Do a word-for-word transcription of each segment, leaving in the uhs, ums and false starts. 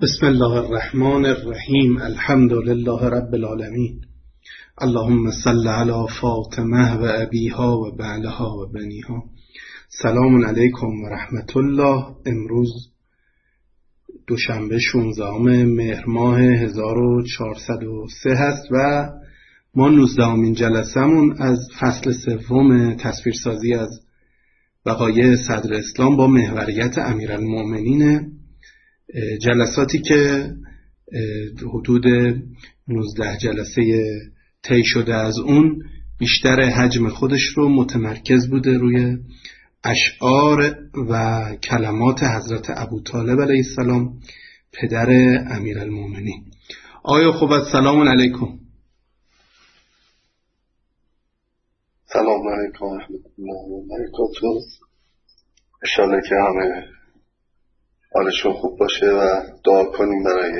بسم الله الرحمن الرحیم. الحمد لله رب العالمین. اللهم صل علی فاطمه و ابیها و بعلها و بنیها. سلام علیکم و رحمت الله. امروز دوشنبه شانزدهم مهر ماه هزار و چهارصد و سه هست و ما نوزدهمین جلسمون از فصل سوم تصویرسازی از وقایع صدر اسلام با محوریت امیرالمؤمنین. جلساتی که حدود نوزده جلسه طی شده از اون بیشتر حجم خودش رو متمرکز بوده روی اشعار و کلمات حضرت ابوطالب علیه السلام پدر امیرالمؤمنین. آیا خوب السلام علیکم. سلام علیکم و رحمت الله و برکاته. انشالله که همه حالشون خوب باشه و دعا کنیم برای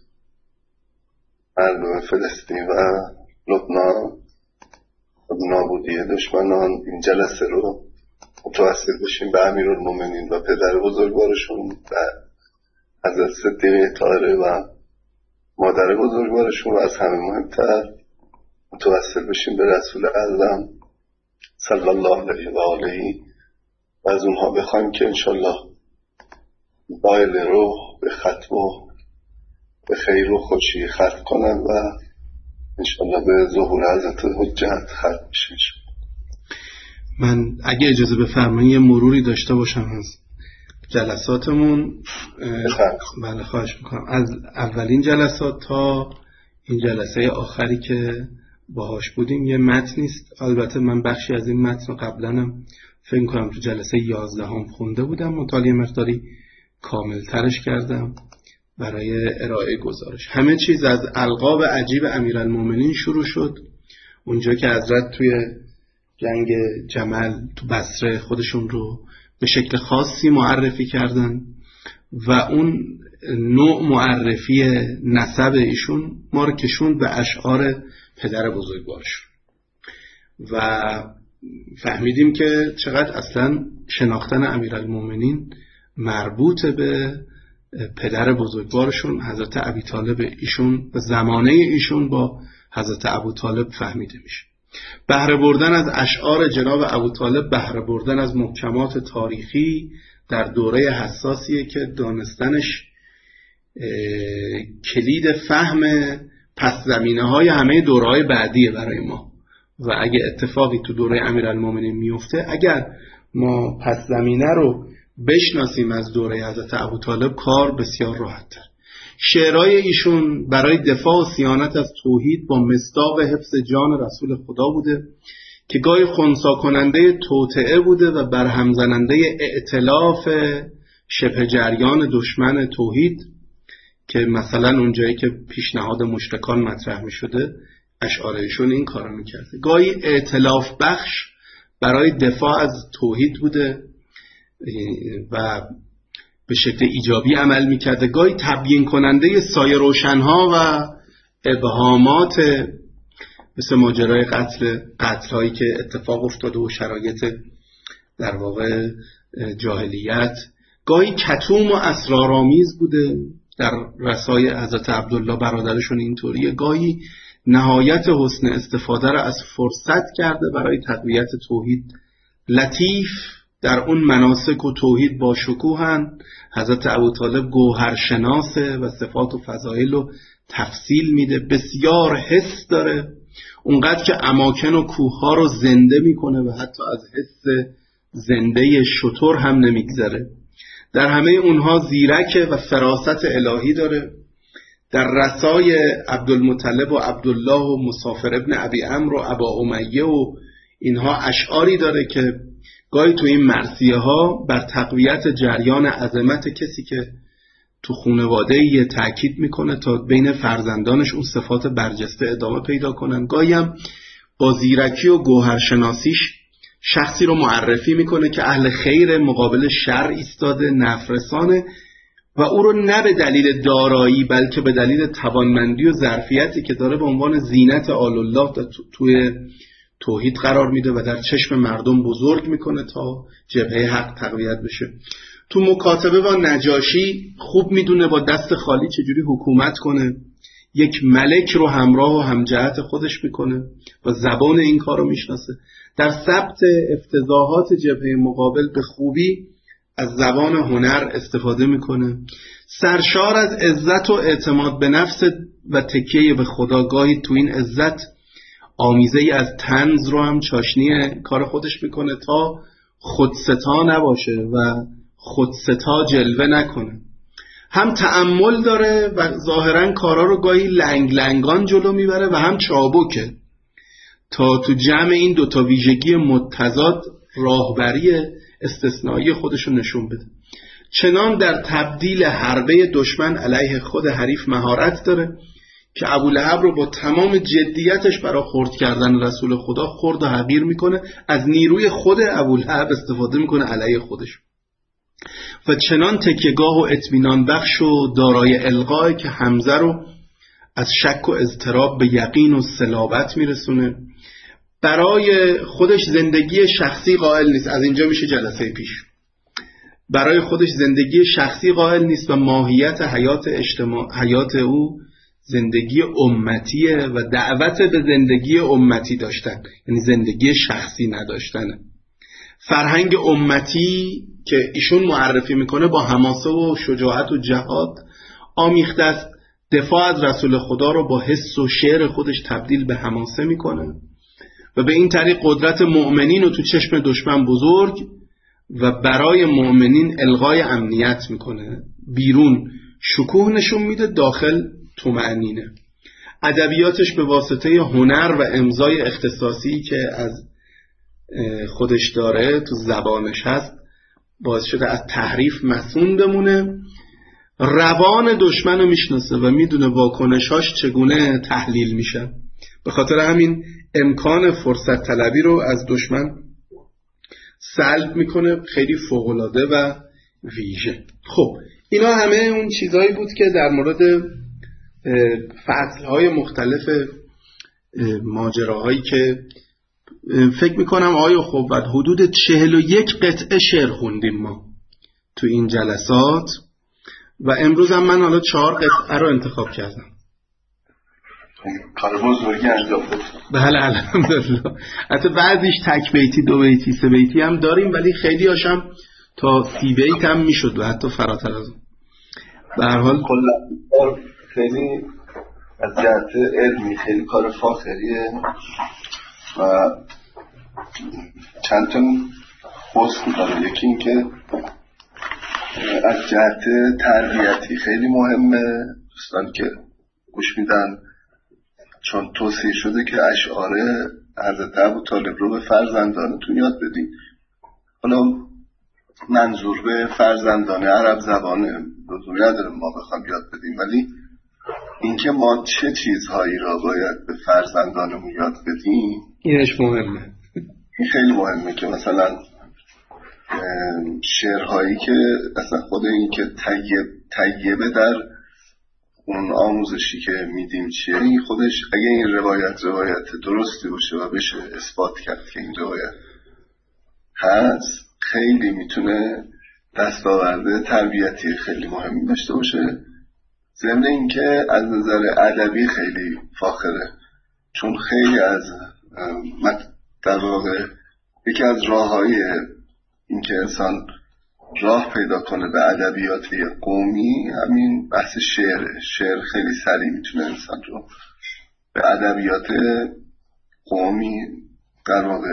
مردم فلسطین و لبنان و نابودی دشمنان. این جلسه رو متوسل بشیم به امیرالمؤمنین و پدر بزرگوارشون و حضرت صدیقه طاهره و مادر بزرگوارشون و از همه مهمتر متوسل بشیم به رسول اعظم صلی الله علیه و آله و از اونها بخوایم که انشالله بایل رو به ختم و به خیر و خوشی ختم کنن و انشالله به ظهور حضرت حجت ختم بشه. من اگه اجازه بفرمایید یه مروری داشته باشم از جلساتمون. بله خواهش میکنم. از اولین جلسات تا این جلسه آخری که باهاش بودیم یه متن نیست. البته من بخشی از این متن قبلا هم فکر کنم تو جلسه یازدهم خونده بودم، مطالعه مقداری کامل ترش کردم برای ارائه گزارش. همه چیز از القاب عجیب امیرالمؤمنین شروع شد، اونجا که حضرت توی جنگ جمل تو بصره خودشون رو به شکل خاصی معرفی کردن و اون نوع معرفی نسب ایشون ما رو کشوند به اشعار پدر بزرگوارشون و فهمیدیم که چقدر اصلا شناختن امیرالمؤمنین مربوط به پدر بزرگوارشون حضرت ابوطالب ایشون و زمانه ایشون با حضرت ابوطالب فهمیده میشه. بهره بردن از اشعار جناب ابوطالب، بهره بردن از محکمات تاریخی در دوره حساسیه که دانستنش کلید فهم پس زمینه های همه دوره های بعدیه برای ما و اگه اتفاقی تو دوره امیرالمؤمنین میفته، اگر ما پس زمینه رو بشناسیم از دوره حضرت ابوطالب کار بسیار راحت تر. شعرهای ایشون برای دفاع و صیانت از توحید با مصداق حفظ جان رسول خدا بوده که گاهی خنثی کننده توطئه بوده و برهم زننده ائتلاف شبه جریان دشمن توحید که مثلا اونجایی که پیشنهاد مشرکان مطرح می شده اشعار ایشون این کارو می کرده. گاهی ائتلاف بخش برای دفاع از توحید بوده و به شکل ایجابی عمل میکرده، گاهی تبیین کننده سایه روشنها و ابهامات مثل ماجرای قتل قتل هایی که اتفاق افتاده و شرایط در واقع جاهلیت، گاهی کتوم و اسرارآمیز بوده در رسای حضرت عبدالله برادرشون اینطوریه، گاهی نهایت حسن استفاده را از فرصت کرده برای تقویت توحید. لطیف در اون مناسک و توحید با شکوهن. حضرت ابوطالب گوهرشناسه و صفات و فضایل رو تفصیل میده، بسیار حس داره، اونقدر که اماکن و کوهها رو زنده میکنه و حتی از حس زنده شتر هم نمیگذره. در همه اونها زیرک و فراست الهی داره. در رسای عبدالمطلب و عبدالله و مسافر ابن ابی عمرو و ابا امیه و اینها اشعاری داره که گاهی تو این مرثیه ها بر تقویت جریان عظمت کسی که تو خانواده یه تأکید میکنه تا بین فرزندانش اون صفات برجسته ادامه پیدا کنن. گاهی هم با زیرکی و گوهرشناسیش شخصی رو معرفی میکنه که اهل خیر مقابل شر ایستاده، نفرسانه و او رو نه به دلیل دارایی بلکه به دلیل توانمندی و ظرفیتی که داره به عنوان زینت آل الله توی توحید قرار میده و در چشم مردم بزرگ میکنه تا جبهه حق تقویت بشه. تو مکاتبه با نجاشی خوب میدونه با دست خالی چجوری حکومت کنه، یک ملک رو همراه و همجهت خودش میکنه و زبان این کار رو میشناسه. در ثبت افتضاحات جبهه مقابل به خوبی از زبان هنر استفاده میکنه. سرشار از عزت و اعتماد به نفس و تکیه به خداگاهی تو این عزت آمیزه ای از طنز رو هم چاشنی کار خودش میکنه تا خودستا نباشه و خودستا جلوه نکنه. هم تأمل داره و ظاهرا کارا رو گاهی لنگ لنگان جلو میبره و هم چابکه تا تو جمع این دوتا ویژگی متضاد راهبری استثنایی خودشو نشون بده. چنان در تبدیل حربه دشمن علیه خود حریف مهارت داره که ابولهب رو با تمام جدیتش برای خرد کردن رسول خدا خرد و حقیر میکنه، از نیروی خود ابولهب استفاده میکنه علیه خودش و چنان تکیه‌گاه و اطمینان بخش و دارای القای که حمزه رو از شک و اضطراب به یقین و صلابت میرسونه. برای خودش زندگی شخصی قائل نیست، از اینجا میشه جلسه پیش. برای خودش زندگی شخصی قائل نیست و ماهیت حیات اجتماع حیات او زندگی امتیه و دعوت به زندگی امتی داشتن، یعنی زندگی شخصی نداشتنه. فرهنگ امتی که ایشون معرفی میکنه با حماسه و شجاعت و جهاد آمیخته است. دفاع از رسول خدا رو با حس و شعر خودش تبدیل به حماسه میکنه و به این طریق قدرت مؤمنین رو تو چشم دشمن بزرگ و برای مؤمنین الغای امنیت میکنه. بیرون شکوه نشون میده، داخل طمأنینه. ادبیاتش به واسطه هنر و امضای اختصاصی که از خودش داره تو زبانش هست باعث شده از تحریف مصون بمونه. روان دشمن رو میشناسه و میدونه واکنشاش چگونه تحلیل میشه. به خاطر همین امکان فرصت طلبی رو از دشمن سلب میکنه، خیلی فوق‌العاده و ویژه. خب اینا همه اون چیزایی بود که در مورد فصلهای مختلف ماجراهایی که فکر میکنم آیا خب بعد حدود چهل و یک قطعه شعر خوندیم ما تو این جلسات و امروز هم من حالا چهار قطعه رو انتخاب کردم. کار بزرگی انجام داد. بله الحمدلله. حتی بعضیش تک بیتی، دو بیتی، سه بیتی هم داریم ولی خیلی هاشم تا سی بیت هم میشد و حتی فراتر از اون. به هر حال کلا خیلی از جهت علمی خیلی کار فاخریه و چند تا حسن داره. یکی این که از جهت تربیتی خیلی مهمه. دوستان که گوش میدن چون توصیه شده که اشعار حضرت ابوطالب رو به فرزندانتون یاد بدین. حالا منظور به فرزندان عرب زبانه، لزومی نداره ما بخوام یاد بدیم، ولی اینکه ما چه چیزهایی را باید به فرزندانمون یاد بدیم اینش مهمه. این خیلی مهمه که مثلا شعرهایی که اصلا خود این که طیب طیبه در اون آموزشی که میدیم چیه، این خودش اگه این روایت روایت درستی باشه و بشه اثبات کرد که این روایت هست، خیلی میتونه دستاورد تربیتی خیلی مهمی داشته باشه. ضمن این که از نظر ادبی خیلی فاخره، چون خیلی از در واقع یکی از راههای این که انسان راه پیدا کنه به ادبیات قومی همین بحث شعره. شعر خیلی سریع میتونه انسان رو به ادبیات قومی در واقع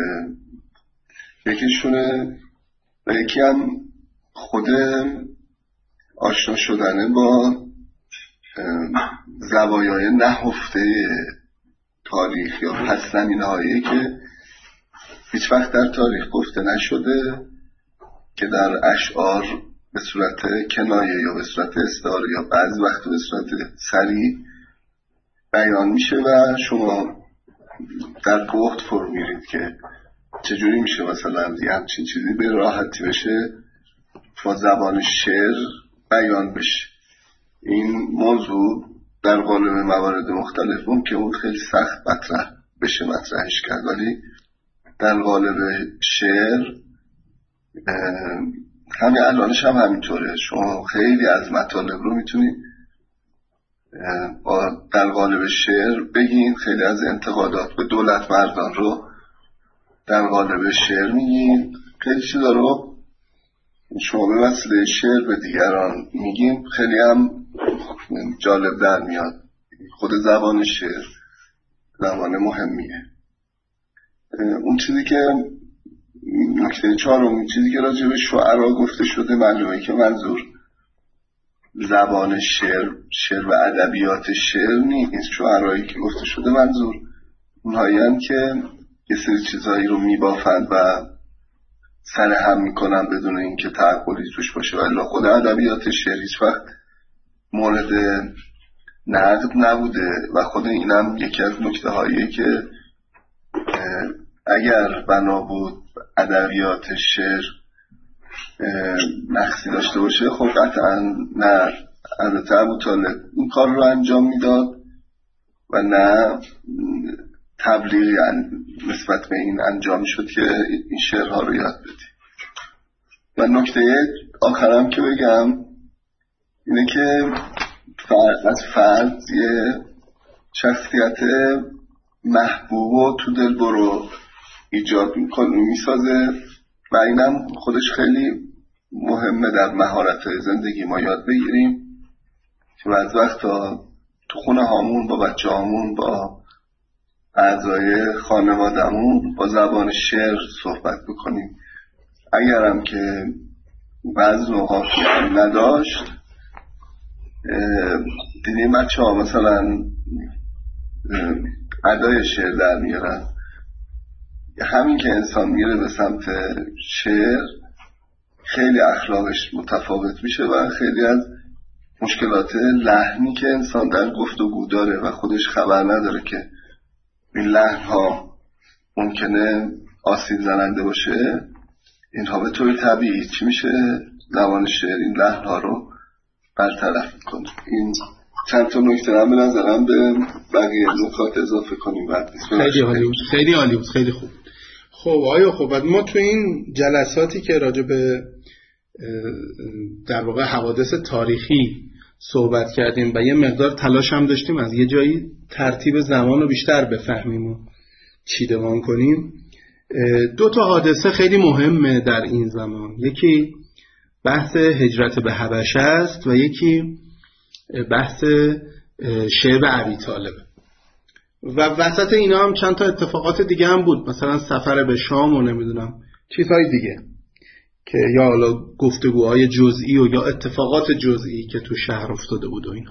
یکیشونه و یکی هم خود آشنا شدنه با زوایای نهفته تاریخ یا پس‌زمینه‌هایی که هیچ وقت در تاریخ گفته نشده که در اشعار به صورت کنایه یا به صورت استعاره یا بعضی وقت به صورت سریع بیان میشه و شما در گفت فرو میرید که چجوری میشه مثلا یه همچین چیزی به راحتی بشه با زبان شعر بیان بشه. این موضوع در قالب موارد مختلف ممکن بود خیلی سخت مطرح بشه مطرحش کرد، ولی در قالب شعر همین الانش هم همینطوره. شما خیلی از مطالب رو میتونید با در قالب شعر بگین، خیلی از انتقادات به دولت مردان رو در قالب شعر میگین، خیلی چیزا رو شما به وسیله شعر به دیگران میگین، خیلی هم جالب در میاد. خود زبان شعر زبان مهمیه. اون چیزی که نکته چهارم، چیزی که راجع به شعرا گفته شده، معلومه که منظور زبان شعر شعر و ادبیات شعر نیست. شعرایی که گفته شده منظور اونهایی هم که یه سری چیزایی رو میبافند و سر هم میکنن بدون اینکه تعقلی توش باشه، ولی خود ادبیات شعر هیچ وقت مورد نقد نبوده. و خود اینم یکی از نکته هاییه که اگر بنا بود ادبیات شعر نقصی داشته باشه، خب قطعا نه حضرت ابوطالب این کار رو انجام میداد و نه تبلیغی نسبت به این انجام شد که این شعرها رو یاد بدی. و نکته آخرم که بگم اینه که فرد از فرد یه شخصیت محبوب و تو دل برو ایجاد میکنه میسازه و اینم خودش خیلی مهمه در مهارت‌های زندگی ما یاد بگیریم که بعض وقتا تو خونه هامون با بچه هامون با اعضای خانوادمون با زبان شعر صحبت بکنیم. اگرم که بعض نوعات نداشت، دیدیم بچه ها مثلا ادای شعر در میارن. همین که انسان میره به سمت شعر خیلی اخلاقش متفاوت میشه و خیلی از مشکلات لحنی که انسان در گفتگو داره و خودش خبر نداره که این لحن ها ممکنه آسیب زننده باشه، اینها به طور طبیعی چی میشه؟ زبان شعر این لحن ها رو برطرف میکنه. این چند تا نکته هم به نظرم به بقیه نکات اضافه کنیم. بعد خیلی عالی بود، خیلی عالی بود، خیلی خوب. خب آیا خب ما تو این جلساتی که راجع به در واقع حوادث تاریخی صحبت کردیم و یه مقدار تلاش هم داشتیم از یه جایی ترتیب زمان رو بیشتر بفهمیم و چیدمان کنیم، دو تا حادثه خیلی مهمه در این زمان. یکی بحث هجرت به حبشه است و یکی بحث شعب ابیطالب. و وسط اینا هم چند تا اتفاقات دیگه هم بود، مثلا سفر به شام و نمیدونم چیزهای دیگه که یا حالا گفتگوهای جزئی و یا اتفاقات جزئی که تو شهر افتاده بود و اینا.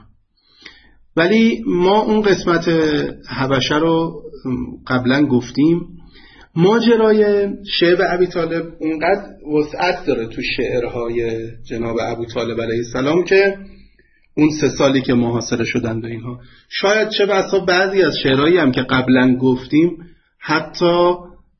ولی ما اون قسمت حبشه رو قبلا گفتیم. ماجرای شعب ابیطالب اونقدر وسعت داره تو شعرهای جناب ابوطالب علیه السلام که اون سه سالی که محاصره شدن به اینها، شاید چه بسا بعضی از شعرهایی هم که قبلا گفتیم حتی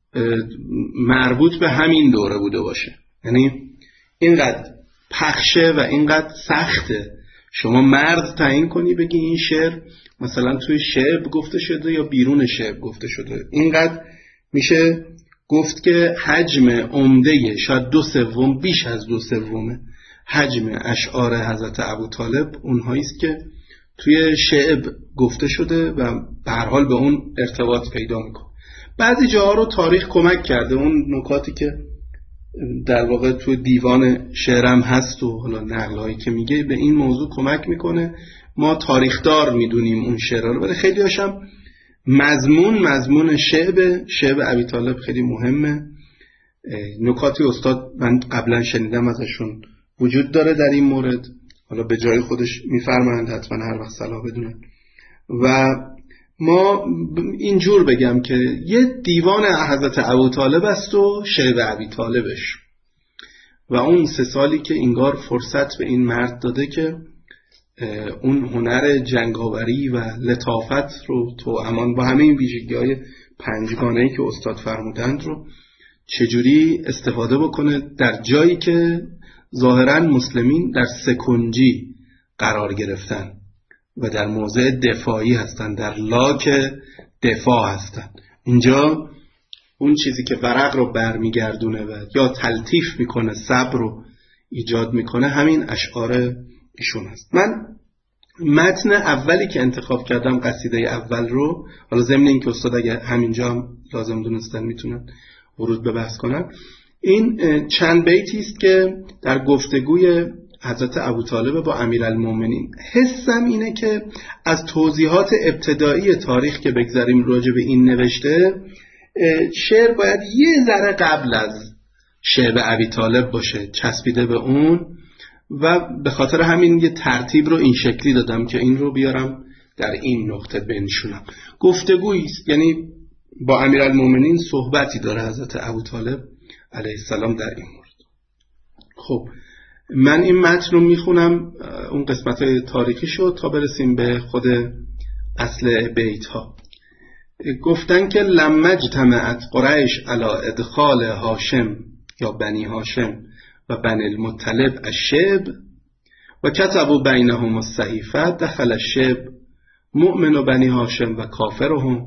مربوط به همین دوره بوده باشه. یعنی اینقدر پخشه و اینقدر سخته شما مرز تعیین کنی بگی این شعر مثلا توی شعب گفته شده یا بیرون شعب گفته شده. اینقدر میشه گفت که حجم عمده، شاید دو سوم، بیش از دو سوم حجم اشعار حضرت ابوطالب اونهاییست که توی شعب گفته شده و به هر حال به اون ارتباط پیدا میکنه. بعضی جاها رو تاریخ کمک کرده، اون نکاتی که در واقع توی دیوان شعرم هست و حالا نقل‌هایی که میگه به این موضوع کمک میکنه. ما تاریخدار میدونیم اون شعرها رو، ولی خیلی هاشم مضمون مضمون شعب شعب ابیطالب خیلی مهمه. نکاتی استاد من قبلا شنیدم ازشون وجود داره در این مورد، حالا به جای خودش میفرمایند حتما هر وقت صلاح بدونن. و ما اینجور بگم که یه دیوان حضرت ابوطالب است و شعب ابیطالبش و اون سه سالی که انگار فرصت به این مرد داده که اون هنر جنگاوری و لطافت رو تو امان با همه این ویژگی‌های پنجگانه‌ای که استاد فرمودند رو چجوری استفاده بکنه در جایی که ظاهراً مسلمین در سکنجی قرار گرفتن و در موضع دفاعی هستن، در لاک دفاع هستن. اینجا اون چیزی که ورق رو برمیگردونه و یا تلطیف میکنه صبر و ایجاد میکنه همین اشعار ایشون هست. من متن اولی که انتخاب کردم، قصیده اول رو، حالا ضمن این که استاد اگه همینجا هم لازم دونستن میتونن ورود به بحث کنن، این چند بیتی است که در گفتگوی حضرت ابوطالب با امیرالمومنین. حسم اینه که از توضیحات ابتدایی تاریخ که بگذاریم راجع به این نوشته، شعر باید یه ذره قبل از شعر ابوطالب باشه، چسبیده به اون، و به خاطر همین یه ترتیب رو این شکلی دادم که این رو بیارم در این نقطه بنشونم. گفتگویی است، یعنی با امیرالمومنین صحبتی داره حضرت ابوطالب علیه السلام در این مورد. خب من این متن رو میخونم، اون قسمت‌های تاریخی شد تا برسیم به خود اصل بیت ها. گفتن که لما اجتمعت قریش علی ادخال هاشم یا بنی هاشم و بنی المطلب الشعب و کتبوا بینهم الصحیفه دخل الشعب مؤمن بنی هاشم و کافرهم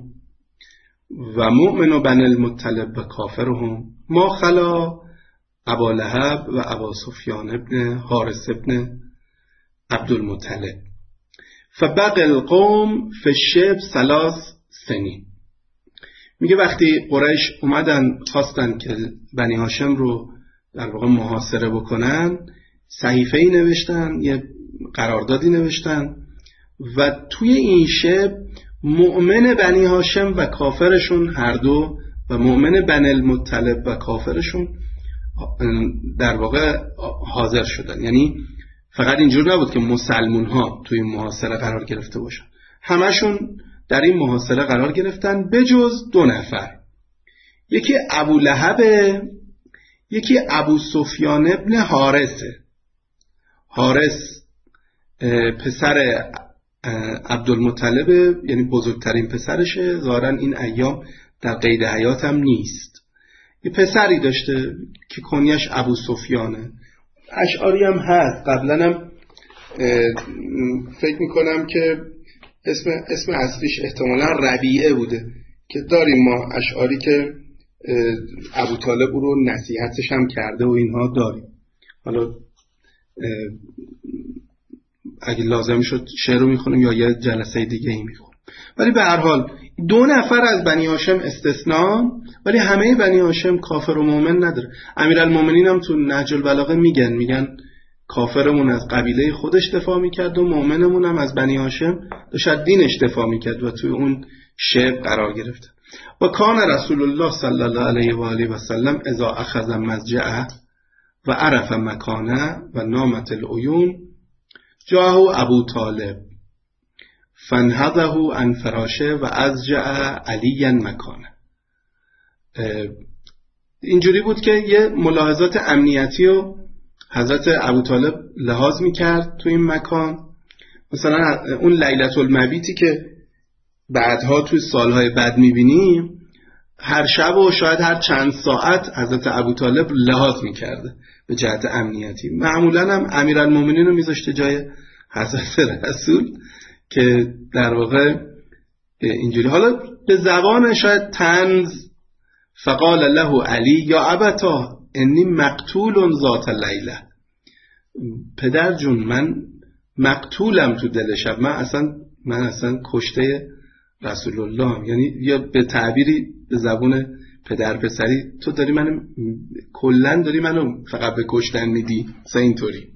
و مؤمن بنی المطلب و کافرهم ما خلا ابا لهب و ابا سفیان ابن حارث ابن عبدالمطلب فبقی القوم فی الشعب ثلاث سنین. میگه وقتی قریش اومدن خواستن که بنی هاشم رو در واقع محاصره بکنن، صحیفه‌ای نوشتن، یه قراردادی نوشتن و توی این شعب مؤمن بنی هاشم و کافرشون هر دو و مؤمن بنی المطلب و کافرشون در واقع حاضر شدن. یعنی فقط اینجور نبود که مسلمون ها توی محاصره قرار گرفته باشن، همشون در این محاصره قرار گرفتن بجز دو نفر. یکی ابو لهب، یکی ابو سفیان ابن حارثه. حارث پسر عبدالمطلب، یعنی بزرگترین پسرشه، ظاهرا این ایام در قید حیات هم نیست. یه پسری داشته که کنیش ابو سفیانه. اشعاری هم هست، قبلا هم فکر میکنم که اسم اسم اصلیش احتمالا ربیعه بوده که داریم ما اشعاری که ابوطالب او رو نصیحتش هم کرده و اینها داریم. حالا اگه لازم شد شعر رو میخونیم یا یه جلسه دیگه ای میخونیم. ولی به هر حال دو نفر از بنی هاشم استثناء، ولی همه بنی هاشم کافر و مؤمن نداره. امیرالمومنین هم تو نهج البلاغه میگن میگن کافرمون از قبیله خودش دفاع میکرد و مؤمنمون هم از بنی هاشم داشت دینش دفاع میکرد و توی اون شعب قرار گرفت. و کان رسول الله صلی الله علیه و آله و سلم اذا اخذ مضجعه و عرف مکانه و نامت العیون جاءه ابو طالب فانهضه عن فراشه و ازجع علیا مکانه. اینجوری بود که یه ملاحظات امنیتی رو حضرت ابوطالب لحاظ میکرد تو این مکان. مثلا اون لیلة المبیتی که بعدها توی سالهای بعد میبینیم، هر شب و شاید هر چند ساعت حضرت ابوطالب لحاظ میکرده به جهت امنیتی. معمولا هم امیرالمومنین رو میذاشته جای حضرت رسول که در واقع اینجوری. حالا به زبان شاید طنز فقال له علی یا ابتا انی مقتول ذات لیله، پدر جون من مقتولم تو دل شب، من اصلا من اصلا کشته رسول الله. یعنی یا به تعبیری به زبان پدر پسری تو داری منو کلن داری منو فقط به کشتن میدی، مثلا اینطوری.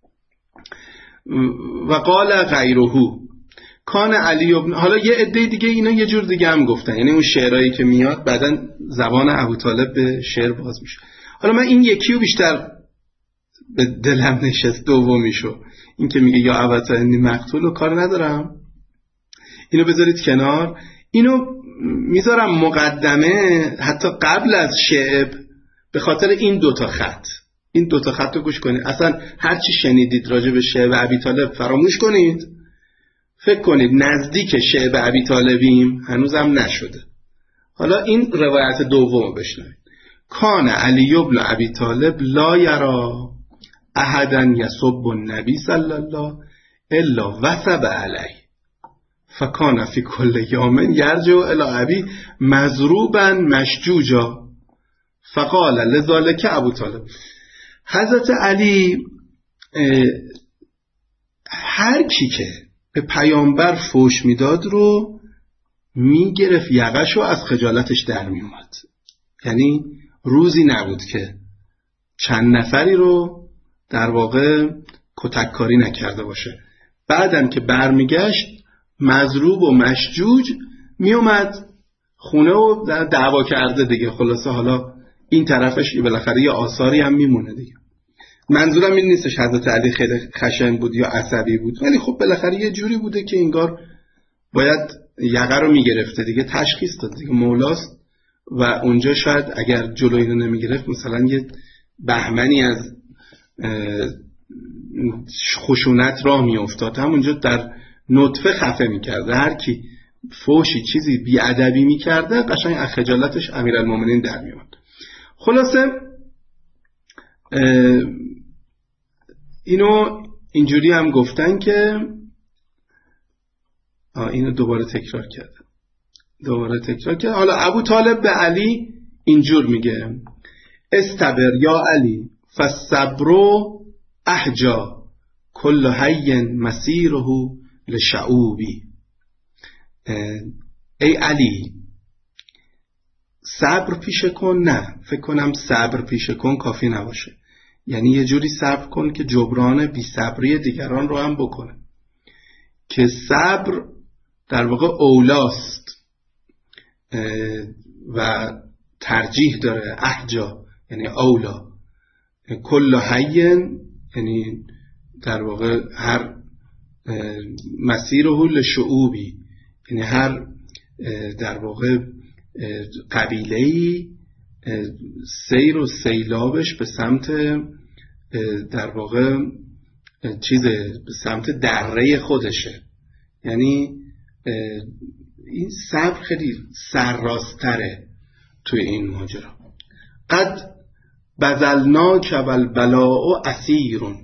و قال غیره کان علی ابن، حالا یه عده دیگه اینا یه جور دیگه هم گفتن، یعنی اون شعرهایی که میاد بعدن زبان ابوطالب به شعر باز میشه. حالا من این یکی رو بیشتر به دلم نشست، دومیشو این که میگه یا ابتا انی مقتول و کار ندارم، اینو بذارید کنار. اینو میذارم مقدمه حتی قبل از شعب به خاطر این دوتا خط. این دوتا خط رو گوش کنید، اصلا هرچی شنیدید راجع به شعب ابیطالب فراموش کنید، فکر کنید نزدیک شعب ابیطالبیم، هنوزم نشده. حالا این روایت دوم بشنوید. کان علی ابن ابی طالب لا یرا احدا یسب النبی صلی الله الا وثب علیه فکان فی کل یوم یرجع الی ابی مضروبا مشجوجا فقال لذالک ابو طالب حضرت علی هر کی که به پیامبر فوش میداد رو میگرفت یقش رو از خجالتش در میومد. یعنی روزی نبود که چند نفری رو در واقع کتککاری نکرده باشه. بعدم که برمیگشت مضروب و مشجوج میومد خونه و دعوا کرده دیگه. خلاصه حالا این طرفش بالاخره یه آثاری هم میمونه دیگه. منظورم این نیستش حضرت علی خیلی خشن بود یا عصبی بود، ولی خب بالاخره یه جوری بوده که انگار باید یقه رو میگرفته دیگه، تشخیص داد دیگه مولاست و اونجا شاید اگر جلوی اینو نمیگرفت مثلا یه بهمنی از خشونت راه میافتاد، همونجا در نطفه خفه میکرده. هر کی فوشی چیزی بیادبی میکرده قشنگ از خجالتش امیرالمومنین در میومد. خلاصه اینو اینجوری هم گفتن که اینو دوباره تکرار کرده دوباره تکرار کرده حالا ابو طالب به علی اینجور میگه استبر یا علی فالصبر احجا کل حی مسیره لشعوبی. ای علی صبر پیشه کن. نه فکر کنم صبر پیشه کن کافی نباشه، یعنی یه جوری صبر کن که جبران بی صبری دیگران رو هم بکنه، که صبر در واقع اولاست و ترجیح داره. احجا یعنی اولا، کل حین یعنی در واقع هر مسیره لشعوبی، یعنی هر در واقع قبیله‌ای سیر و سیلابش به سمت در واقع چیز به سمت دره خودشه. یعنی این صبر خیلی سرراستره توی این ماجرا. قد بذلناک والبلاء اسیرون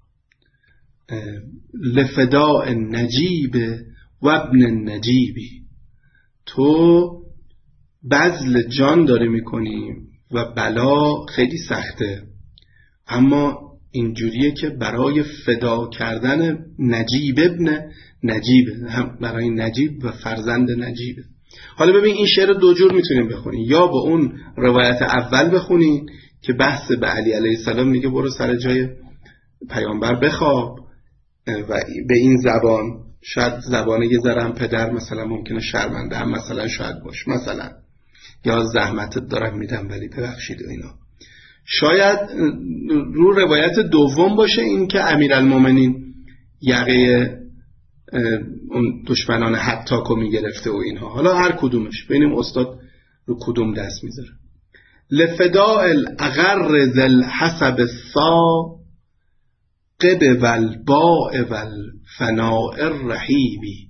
لفداء النجیب و ابن النجیبی. تو بذل جان داری میکنی و بلا خیلی سخته، اما اینجوریه که برای فدا کردن نجیب ابن نجیب، هم برای نجیب و فرزند نجیبه. حالا ببین این شعر دو جور میتونیم بخونیم، یا با اون روایت اول بخونیم که بحث به علی علیه السلام میگه برو سر جای پیامبر بخواب و به این زبان، شاید زبانه یه ذره پدر مثلا ممکنه شرمنده هم مثلا شاید باش مثلا، یا زحمتت دارم میدم ولی ببخشید و اینا. شاید رو روایت دوم باشه این که امیرالمومنین یقه اون دشمنان حتاکو میگرفته و اینها. حالا هر کدومش ببینیم استاد رو کدوم دست میذاره. لفداء الاغر ذل حسب الصا قب والباء والفناء الرحیبی.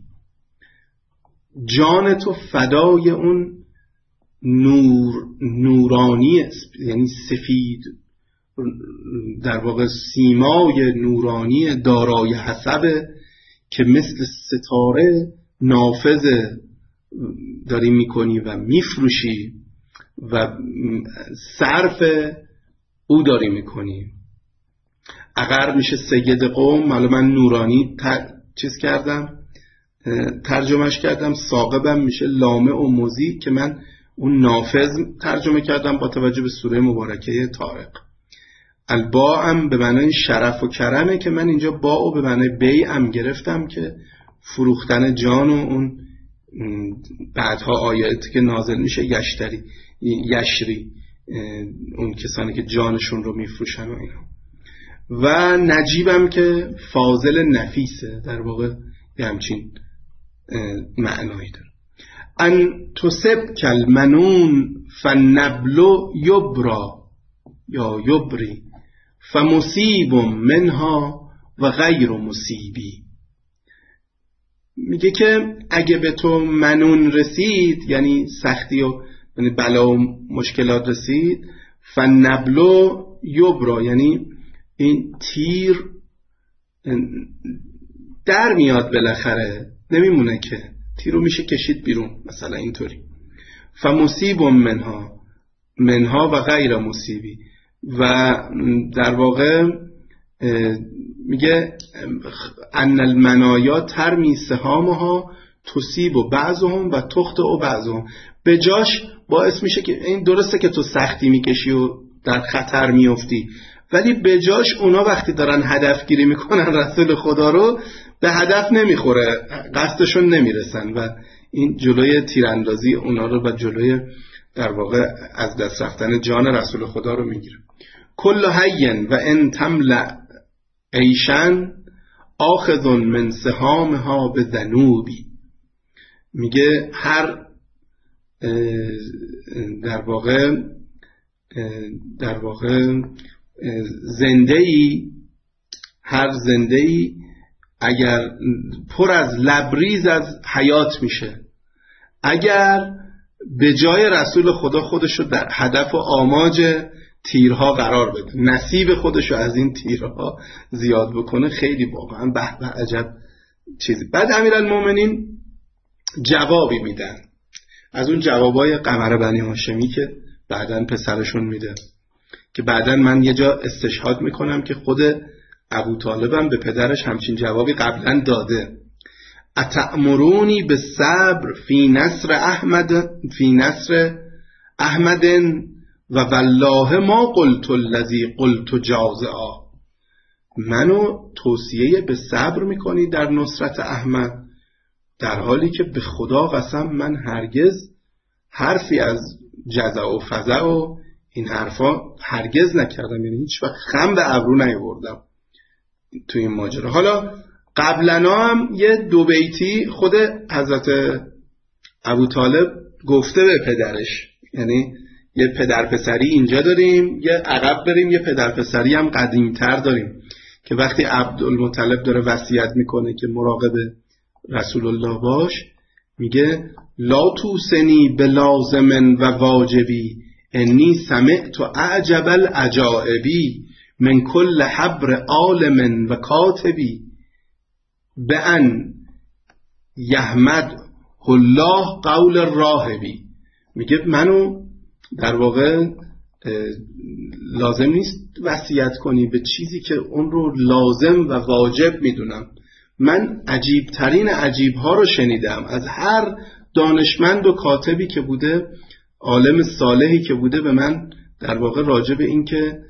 جان تو فدای اون نور نورانی یعنی سفید در واقع سیمای نورانی دارای حسب که مثل ستاره نافذ داری میکنی و میفروشی و صرف او داری میکنی. اگر میشه سید قوم، حالا من نورانی تر... چیز کردم ترجمهش کردم، ثاقبم میشه لامع و موزی که من اون نافذ ترجمه کردم با توجه به سوره مبارکه طارق. البا هم به معنای شرف و کرمه که من اینجا با و به معنای بیع هم گرفتم که فروختن جان و اون بعدها آیاتی که نازل میشه یشتری یشری اون کسانی که جانشون رو میفروشن و اینا. و نجیبم که فاضل نفیسه، در واقع یه همچین معنایی داره. ان تصب کالمنون فنبلو یبرا یا یبری فمصیب منها و غیر مصیبی. میگه که اگه به تو منون رسید، یعنی سختی و یعنی بلا و مشکلات رسید، فنبلو یبرا یعنی این تیر در میاد بالاخره، نمیمونه که تیر رو میشه کشید بیرون مثلا اینطوری. فمصیب منها منها و غیر مصیبی، و در واقع میگه ان المنایا ترمی سهامها تصیب و بعضهم و تخت و بعضهم. به جاش باعث میشه که این درسته که تو سختی میکشی و در خطر میفتی، ولی به جاش اونا وقتی دارن هدف گیری میکنن رسول خدا رو به هدف نمیخوره، قصدشون نمیرسن و این جلوی تیراندازی اونا رو و جلوی در واقع از دست رفتن جان رسول خدا رو میگیره. کل حین و ان تملأ عیشن آخذ من سهامها به ذنوبی. میگه هر در واقع در واقع زنده‌ای هر زنده‌ای اگر پر از لبریز از حیات میشه، اگر به جای رسول خدا خودشو در هدف و آماج تیرها قرار بده، نصیب خودشو از این تیرها زیاد بکنه، خیلی واقعا به به عجب چیزی. بعد امیرالمومنین جوابی میدن از اون جوابای قمر بنی هاشمی که بعدن پسرشون میده، که بعدن من یه جا استشهاد میکنم که خود ابو طالبم به پدرش همچین جوابی قبلا داده. اتأمرونی به صبر فی نصر احمد فی نصر احمد و والله ما قلت الذی قلت جازعا. منو توصیه به صبر میکنی در نصرت احمد، در حالی که به خدا قسم من هرگز حرفی از جزع و فزع و این حرفا هرگز نکردم، یعنی هیچ وقت خم به ابرو نیاوردم تو این ماجرا. حالا قبلنا هم یه دو بیتی خود حضرت ابو طالب گفته به پدرش، یعنی یه پدر پسری اینجا داریم، یه عقب بریم یه پدر پسری هم قدیمتر داریم، که وقتی عبدالمطلب داره وصیت میکنه که مراقب رسول الله باش، میگه لا توسنی بلازم و واجبی انی سمعت اعجب العجائبی من کل حبر عالم و کاتبی بأن یحمد الله قول الراهبی. میگه منو در واقع لازم نیست وصیت کنی به چیزی که اون رو لازم و واجب میدونم. من عجیب ترین عجیب ها رو شنیدم از هر دانشمند و کاتبی که بوده، عالم صالحی که بوده، به من در واقع راجع به این که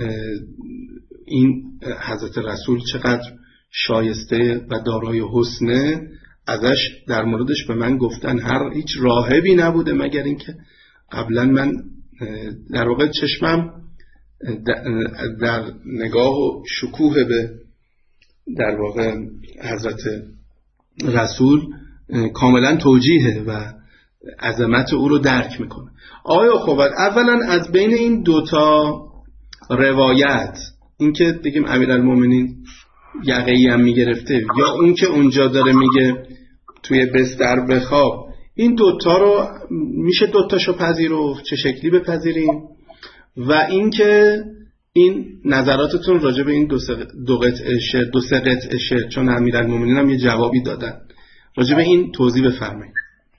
این حضرت رسول چقدر شایسته و دارای حسنه ازش در موردش به من گفتن. هر هیچ راهبی نبوده مگر اینکه قبلا من در واقع چشمم در نگاه و شکوه به در واقع حضرت رسول کاملا توجیهه و عظمت او رو درک میکنه. آیا خب اولا از بین این دوتا روایت، این که بگیم امیرالمومنین یقه‌ای هم میگرفته یا اون که اونجا داره میگه توی بستر بخواب، این دوتا رو میشه دوتاشو پذیرفت؟ چه شکلی بپذیریم؟ و این که این نظراتتون راجع به این دو دو قطعه شعر دو سه قطعه شعر، چون امیرالمومنین هم یه جوابی دادن، راجع به این توضیح بفرمایید.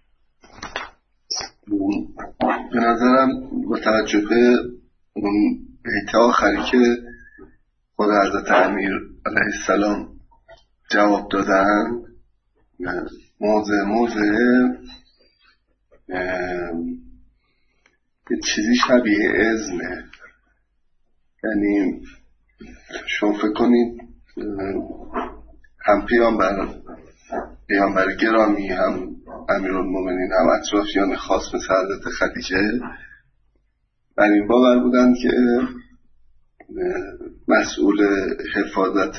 به نظرم با توجه به اون بیت آخری که خود حضرت امیر علیه السلام جواب دادن، موضع موضع یه چیزی شبیه اذنه. یعنی شما فکر کنید هم پیامبر پیامبر گرامی، هم امیرالمومنین، هم اطرافیان خاص مثل حضرت خدیجه بر این باور بودن که مسئول حفاظت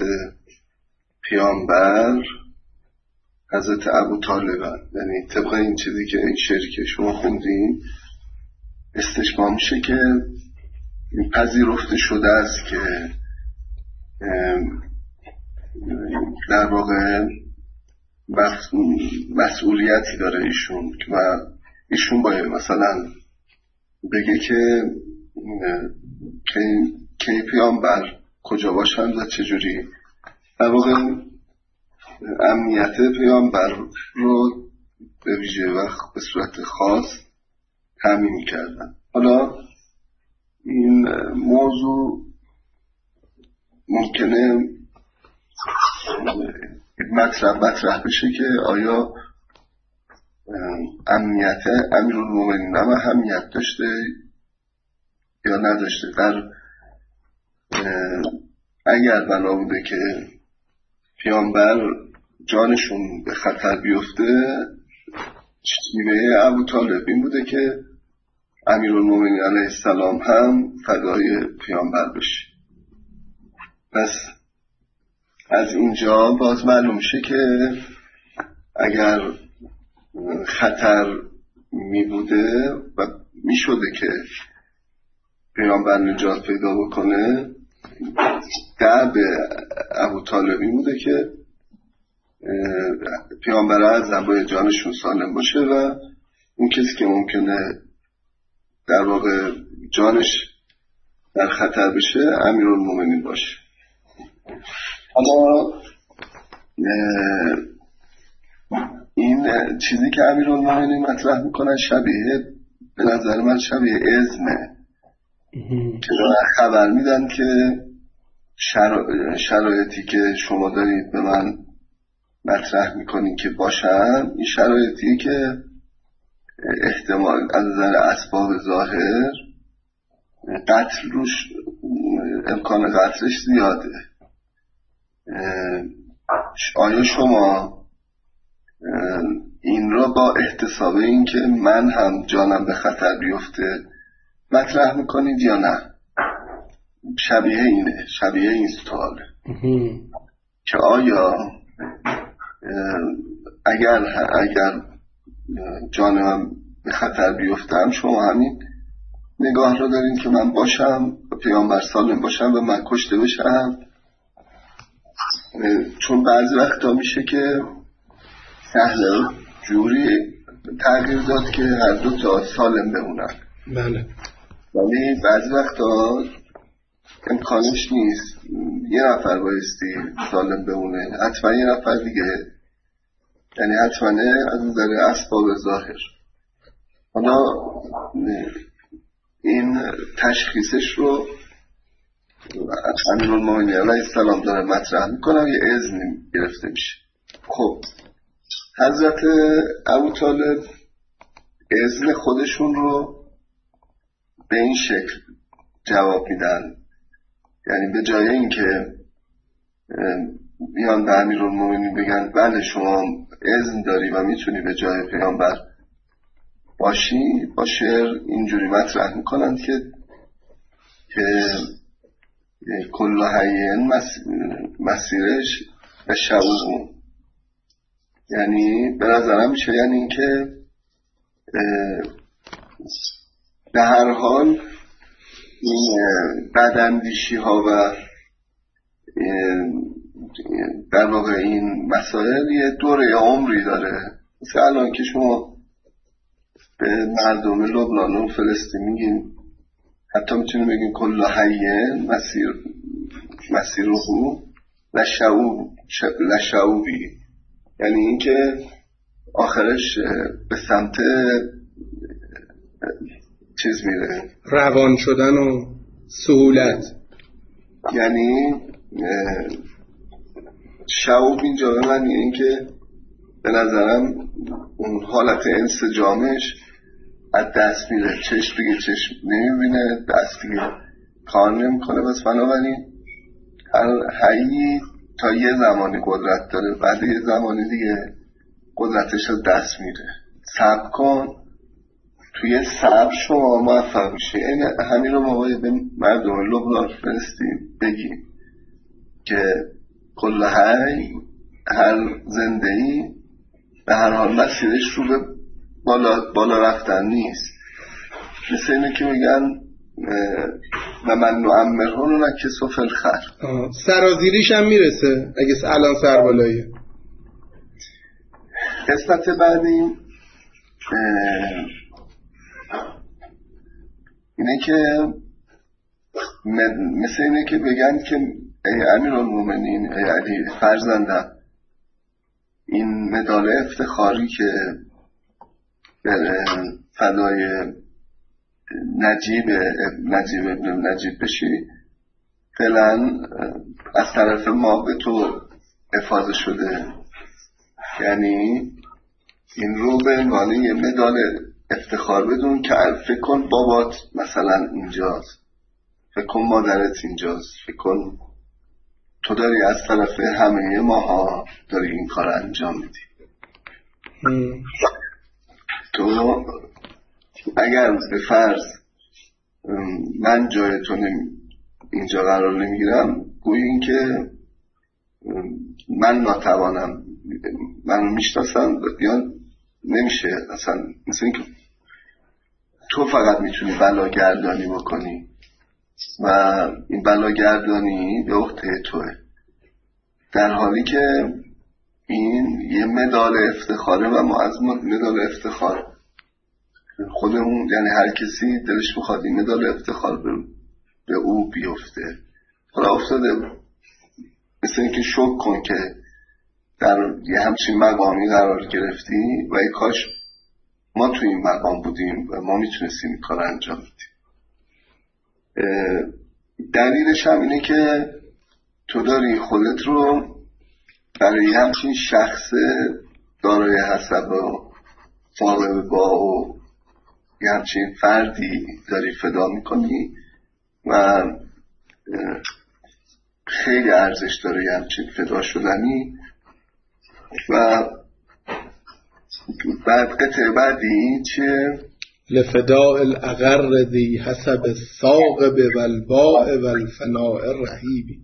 پیامبر حضرت ابو طالبن. یعنی طبق این چیزی که این شعری که شما خوندین استشمام میشه که پذیرفته شده است که در واقع مسئولیتی داره ایشون و ایشون باید مثلا بگه که کی پیامبر کجا باشن و چجوری در واقع امنیت پیامبر رو به ویژه وقت به صورت خاص تامین کردن. حالا این موضوع ممکنه مطرح مطرح بشه که آیا امنیت امیرالمومنین هم اهمیت داشته یا نداشته. در اگر بنا بوده که پیامبر جانشون به خطر بیفته، شیوه ابوطالب این بوده که امیرالمومنین علیه السلام هم فدای پیامبر بشه. پس از اینجا باز معلوم میشه که اگر خطر می بوده و می شده که پیامبر نجات پیدا بکنه، در به ابوطالبی بوده که پیامبر اعظم باید جانشون سالم باشه و اون کسی که ممکنه در واقع جانش در خطر بشه امیرالمومنین باشه. حالا این چیزی که امیرالمومنین مطرح میکنن شبیه، به نظر من شبیه اذنه که خبر میدن که شرایطی که شما دارید به من مطرح میکنید که باشم، این شرایطی که احتمال از نظر اسباب ظاهر قتل روش، امکان قتلش زیاده. آیا شما این را با احتساب این که من هم جانم به خطر بیفته مطرح میکنید یا نه؟ شبیه اینه، شبیه این سواله که آیا اگر اگر جانم به خطر بیفتم شما همین نگاه رو دارین که من باشم و پیامبر سالم باشم و من کشته بشم؟ چون بعضی وقتا میشه که سهله جوری تغییر داد که هر دو تا سالم بمونن. بله. ولی بعضی وقتا امکانش نیست، یه نفر بایستی سالم بمونه، حتما یه نفر دیگه، یعنی حتما از نظر اسباب ظاهر. حالا این تشخیصش رو امیرالمومنین علیه السلام داره مطرح میکنم، یه اذن گرفته میشه. خب حضرت ابوطالب اذن خودشون رو به این شکل جواب میدن، یعنی به جای اینکه بیان به امیرالمومنین بگن بله شما اذن داری و میتونی به جای پیامبر باشی، با شعر اینجوری مطرح میکنند که که کل حیین مسیرش به شعوبون، یعنی به نظرم میشه یعنی این که به هر حال این بداندیشی ها و در واقع این مسائل یه دوره عمری داره. مثل الان که شما به مردم لبنان و فلسطین میگین، حتی میتونیم بگیم کل حیین مسیر مسیره لشعوب لشعوبی، یعنی این که آخرش به سمت چیز میره، روان شدن و سهولت. یعنی شعوب اینجا به معنی این که به نظرم اون حالت انسجامش از دست میره، چشم دیگه چشم نمیبینه، دست دیگه کار نمیکنه. بس بنابراین هر حیی تا یه زمانی قدرت داره، بعد یه زمانی دیگه قدرتش از دست میره. صبر کن، توی صبر شما موفق میشه. این همین رو ما باید به مردم لبنان فلسطین بگیم که کل حی، هر زنده‌ای به هر حال مسیرش رو به بالا, بالا رفتن نیست. مثل اینه که میگن و من نعمرهون و نکسو فی الخلق، سرازیریش هم میرسه اگه الان سربالاییه. قسمت بعدی اینه که مثل اینه که بگن که ای امیرالمومنین، ای علی فرزندم، این مدال افتخاری که فدای نجیب نجیب ابن نجیب بشی، فعلا از طرف ما به تو افاضه شده. یعنی این رو به عنوان یه مدال افتخار بدون که فکر کن بابات مثلا اینجاست، فکر کن مادرت اینجاست، فکر کن تو داری از طرف همه ماها داری این کار انجام میدی. تو اگر به فرض من جای تو اینجا قرار نمیگیرم، گویی این که من ناتوانم، منو میشناسم بیان نمیشه اصلا، مثل این که تو فقط میتونی بلاگردانی بکنی و این بلاگردانی به عهده توه، در حالی که این یه مدال افتخاره و ما از مدال افتخار خودمون، یعنی هر کسی دلش بخواد این مدال افتخار به, به او بیفته. حالا افتاده مثل این که شک کن که در یه همچین مقامی قرار گرفتی و ای کاش ما توی این مقام بودیم و ما میتونستیم این کار انجام بدیم. دلیلش هم اینه که تو داری خودت رو برای همچین شخص دارای حسب و صاحب با و یه همچین فردی داری فدا میکنی و خیلی ارزش داره یه همچین فدا شدنی. و بعد قطعه بعدی چه؟ لفداء الاغر ذی حسب الثاقب والباء والفناء الرهیبی.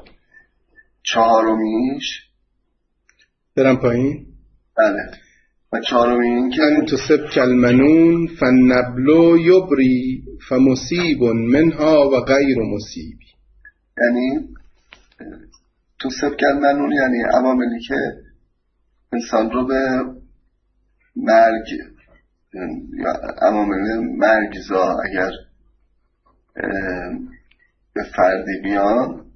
چهارمیش برم پایین؟ بله. و چهارمی این که ان تصبک المنون فالنبل یبری فمصیب منها و غیر مصیب. یعنی تصبک المنون یعنی عواملی که انسان رو به مرگ یا عوامل مرگزا اگر به فردی بیان،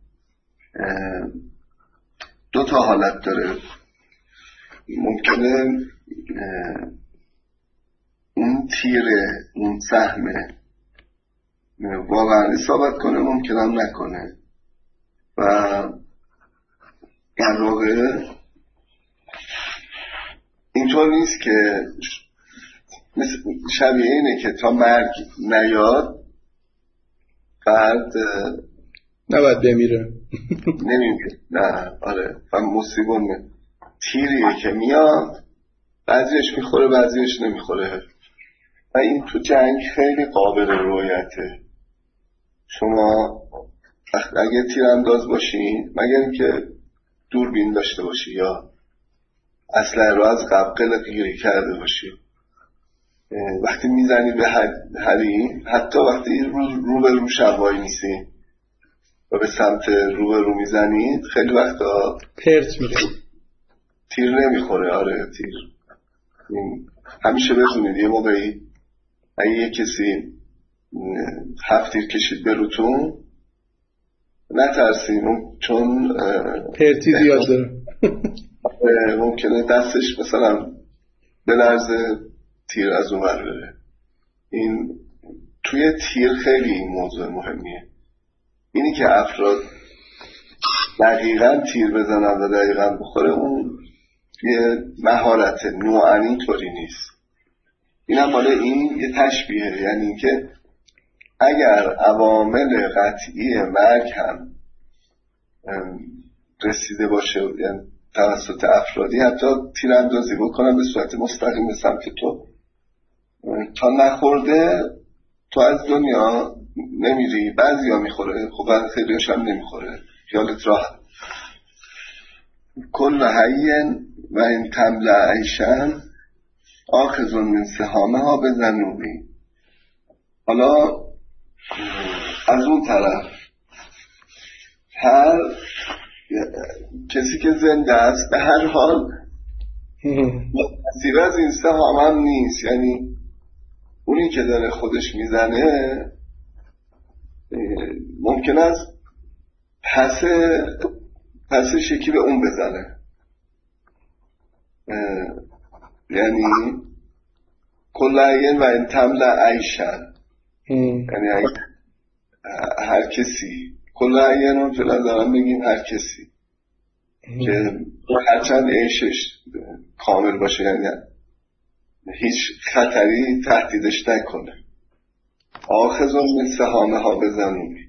دو تا حالت داره. ممکنه اون تیره، اون سهمه واقعا اصابت کنه، ممکنه هم نکنه. و در واقع اینطور نیست که شبیه اینه که تا مرگ نیاد بعد نباید بمیره. نمیمیره. نه آره. و مصیبه تیریه که میاد، بعضیش میخوره بعضیش نمیخوره. و این تو جنگ خیلی قابل رویته. شما اگه تیرانداز باشی، مگر اینکه دوربین داشته باشی یا اسلحه رو از قبقل گیری کرده باشی، وقتی میزنی به حریم، حتی وقتی رو, رو به رو شبایی نیستی و به سمت رو به رو میزنید، خیلی وقتا پرت میره، تیر نمیخوره. آره تیر همیشه بدونید یه موقعی اگه یه کسی هفت تیر کشید به روتون، نترسید چون پرتی زیاد داره. ممکنه دستش مثلا به لرزه تیر از اون ور بره. این توی تیر خیلی این موضوع مهمیه، اینی که افراد دقیقاً تیر بزنن و دقیقاً بخوره، اون یه مهارت نوعی طوری نیست. این هم حالا این یه تشبیهه، یعنی این که اگر عوامل قطعی مرگ هم رسیده باشه، یعنی توسط افرادی حتی تیراندازی بکنن به صورت مستقیم به سمت تو، تا نخورده تو از دنیا نمیری. بعضی ها میخوره، خب بعضی خیلیش هم نمیخوره، خیالت راحت. کل حیین و این تملع عیشن آخذون من سهامه ها به زنوبی. حالا از اون طرف هر کسی که زنده است به هر حال مقصیر از این سهام هم نیست. یعنی اونی که داره خودش میزنه ممکن است پس پسش یکی به اون بزنه. یعنی کل عین و این تملع عیشن، یعنی اگه هر کسی کلا اگه نام فعلا دارم بگیم هر کسی ام. که هرچند عیشش کامل باشه یعنی هیچ خطری تهدیدش نکنه آخذون من سهامه ها بزنونی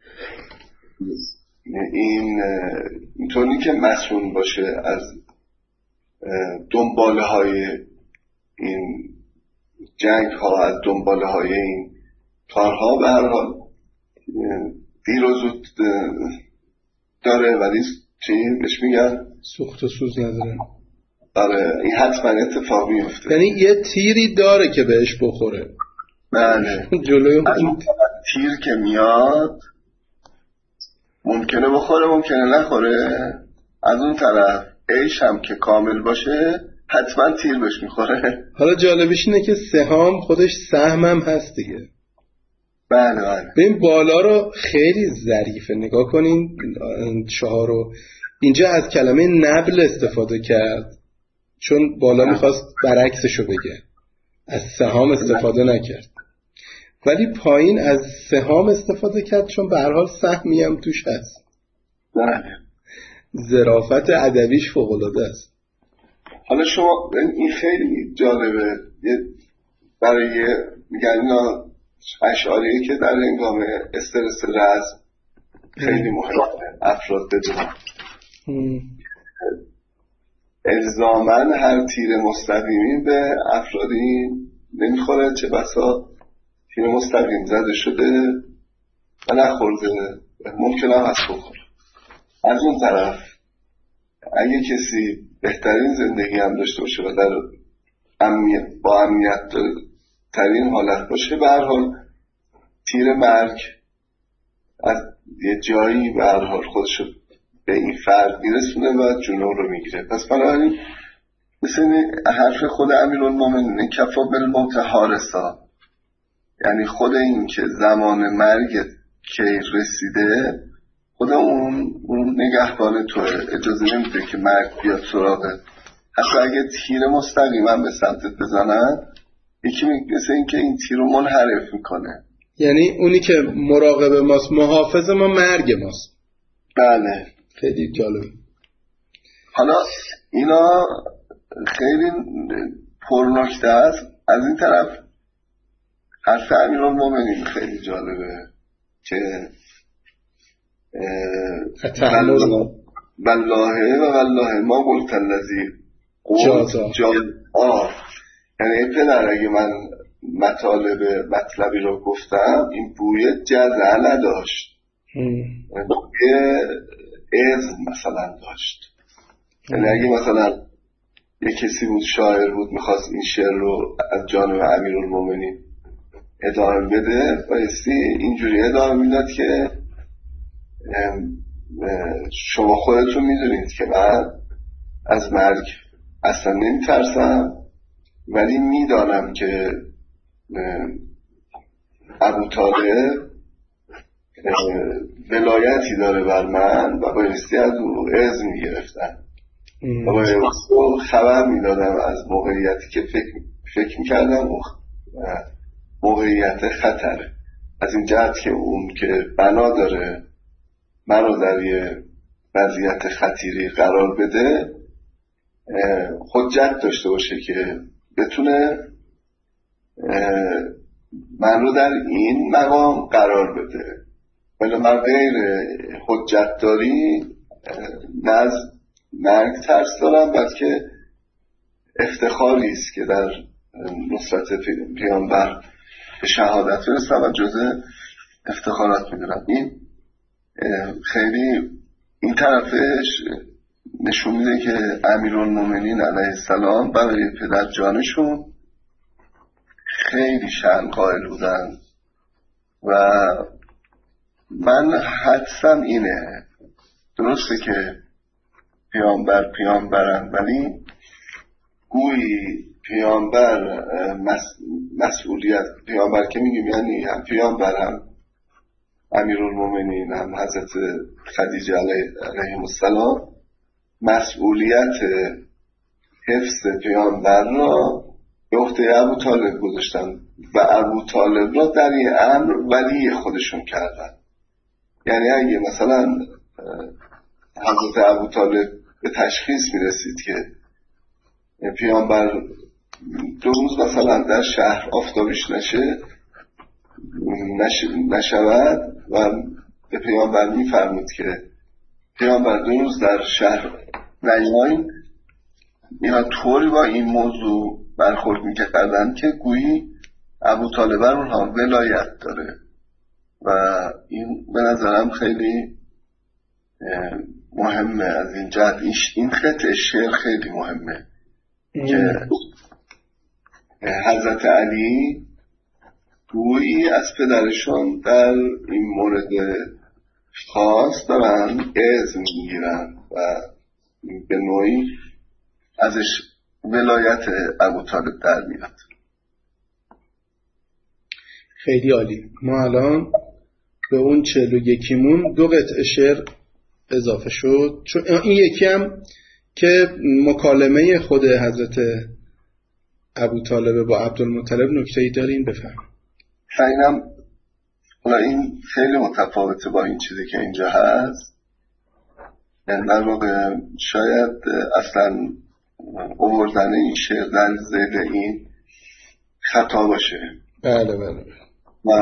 این اینطوری که مسئول باشه از دنباله های این جنگ ها از دنباله های این کارها به هر حال دیر و زود داره ولی چی بهش میگن سوخت و سوز نداره. آره این حتما اتفاق میفته یعنی یه تیری داره که بهش بخوره. بله جلوی اون تیر که میاد ممکنه بخوره ممکنه نخوره از اون طرف عیش هم که کامل باشه حتما تیر بهش میخوره. حالا جالبش اینه که سهام خودش سهم هم هست دیگه. بله بله ببین بالا رو خیلی ظریفه نگاه کنین چهار رو اینجا از کلمه نبل استفاده کرد چون بالا میخواست برعکسشو بگه از سهام استفاده نکرد ولی پایین از سهام استفاده کرد چون به هر حال سهمی هم توش هست. بله ظرافت ادبیش فوق العاده است. حالا شما این خیلی جالبه برای میگن اینا اشعاریه که در هنگام استرس رزم خیلی مهمه افراد بدونن الزامن هر تیر مستقیمی به افرادی نمیخوره چه بسا تیر مستقیم زده شده و نخورده ممکنه هم هست بخوره. از اون طرف اگه کسی بهترین زندگی هم داشته باشه و در امنیت با امنیت ترین حالت باشه به هر حال تیر مرگ از یه جایی به هر حال خودشو به این فرد میرسونه و جنون رو میگیره. پس بنابراین مثل حرف خود امیرالمومنین کفا بالموت حارسا یعنی خود این که زمان مرگ که رسیده خود اون اون نگهبان توه اجازه نمیده که مرگ بیاد سراغت حتی اگه تیر مستقیم هم به سمتت بزنن یکی مثل این که این تیر رو منحرف میکنه یعنی اونی که مراقب ماست محافظ ما مرگ ماست. بله خیلی جالب. حالا اینا خیلی پرنکته است. از این طرف حرف امیرالمومنین خیلی جالبه که والله و والله ما قلت الذی جازا آه یعنی پدر اگه من مطالب مطلبی رو گفتم این بوی جزع نداشت بوی اذن مثلا داشت. یعنی اگه مثلا یه کسی بود شاعر بود میخواست این شعر رو از جانب امیرالمومنین ادامه بده بایستی اینجوری ادامه میداد که شما خودتون میدونید که من از مرگ اصلا نمیترسم ولی میدانم که ابو طالب ولایتی داره بر من و بایستی از اون اذن میگرفتن و بایستی خبر میدادم از موقعیتی که فکر, فکر میکردم موقعیت خطره از این جهت که اون که بنا داره منو در یه وضعیت خطیری قرار بده حجت داشته باشه که بتونه من رو در این مقام قرار بده ولی من غیر حجت داری نه از مرگ ترس دارم بلکه افتخاری است که در نصرت پیامبر به شهادت برسم و جزء افتخارات میدونم. این خیلی این طرفش نشون میده که امیرالمومنین علیه السلام برای پدر جانشون خیلی شأن قائل بودن و من حدسم اینه درسته که پیامبر پیامبرن ولی گویی پیامبر مس... مسئولیت پیامبر که میگیم یعنی هم پیامبر هم امیرالمومنین هم حضرت خدیجه علیه السلام مسئولیت حفظ پیامبر را به عهده ابو طالب گذاشتن و ابو طالب را در این امر ولی خودشون کردن. یعنی اگه مثلا حضرت ابو طالب به تشخیص میرسید که پیامبر دو روز مثلا در شهر آفتابش نشه نش... نشود و به پیامبر میفرمود که پیامبر دو روز در شهر نیاین، اینا طوری با این موضوع برخورد میکردن که گویی ابو طالب اونها ولایت داره و این به نظرم خیلی مهمه. از این جهت این خط شعر خیلی مهمه ام. که حضرت علی گویی از پدرشون در این مورد خاص دارن اذن میگیرن و به نوعی ازش ولایت ابو طالب در میاد. خیلی عالی. ما الان به اون چهل و یکیمون دو قطعه شعر اضافه شد، چون این یکی هم که مکالمه خود حضرت ابو طالب با عبدالمطلب نکته‌ای دارین بفهم. اینم این خیلی متفاوته با این چیزی که اینجا هست. یعنی در واقع شاید اصلا آوردن این شعر در ذیل این خطا باشه. بله بله. و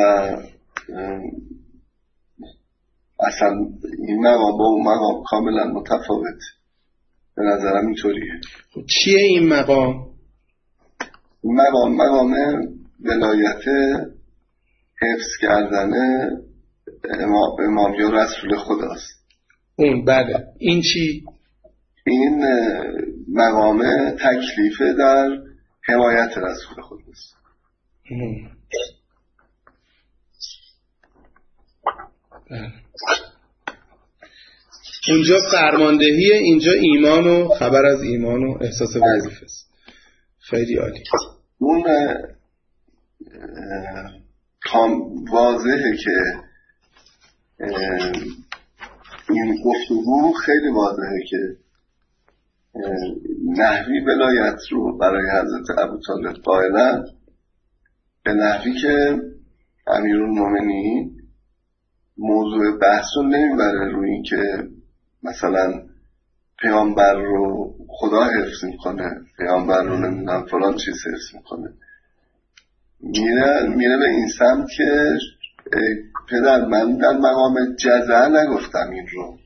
اصلا این مقام با اون مقام کاملا متفاوت به نظرم اینطوریه. چیه این مقام؟ این مقام مقام ولایت حفظ کردن امام امامی و رسول خداست. اون بله. این چی؟ این مقام تکلیفه در حمایت رسول خداست. بله. اونجا فرماندهیه، اینجا ایمان و خبر از ایمان و احساس وظیفه است. خیلی عالی. اون کام واضحه که این گفتگو خیلی واضحه که نحوی ولایت رو برای حضرت ابو طالب قائلن، به نحوی که امیرالمومنین موضوع بحث رو نمیبره روی این که مثلا پیامبر رو خدا حفظ میکنه، پیامبر رو نمیدونم فلان چیز حفظ میکنه، میره میره به این سمت که پدر من در مقام جزع نگفتم این رو،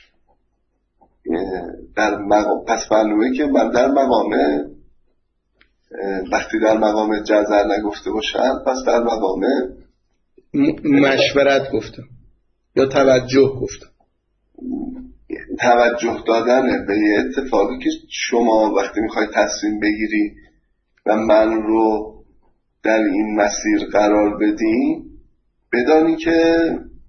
در مقام پس معلومه که من در مقام وقتی در مقام جزع نگفته باشم پس در مقام مشورت گفتم یا توجه گفتم. توجه دادنه به یه اتفاقی که شما وقتی میخوای تصمیم بگیری و من رو در این مسیر قرار بدی، بدانی که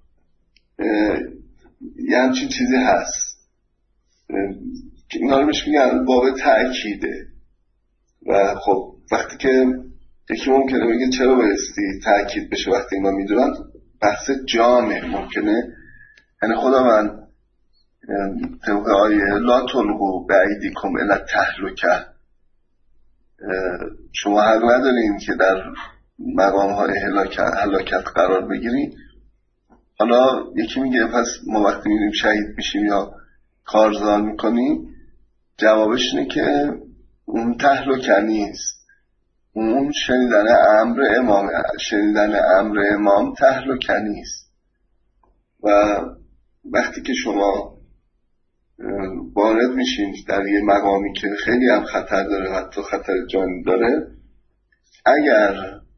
یه همچین چیزی هست که اینا رو میشه میگن باب تأکیده. و خب وقتی که یکی ممکنه بگه چرا بایستی تأکید بشه وقتی اینا میدونن، بحث جامعه ممکنه، یعنی خدا من طبق آیه لا تلقوا بأیدیکم الی التهلکه، شما حق ندارین که در مقام های هلاکت قرار بگیرین. حالا یکی میگه پس ما وقتی میریم شهید میشیم یا کارزار میکنیم، جوابش اینه که اون تهلکه نیست، اون شنیدن امر امام شنیدن امر امام تهلکه نیست. و وقتی که شما وارد میشین در یه مقامی که خیلی هم خطر داره، حتی خطر جانی داره، اگر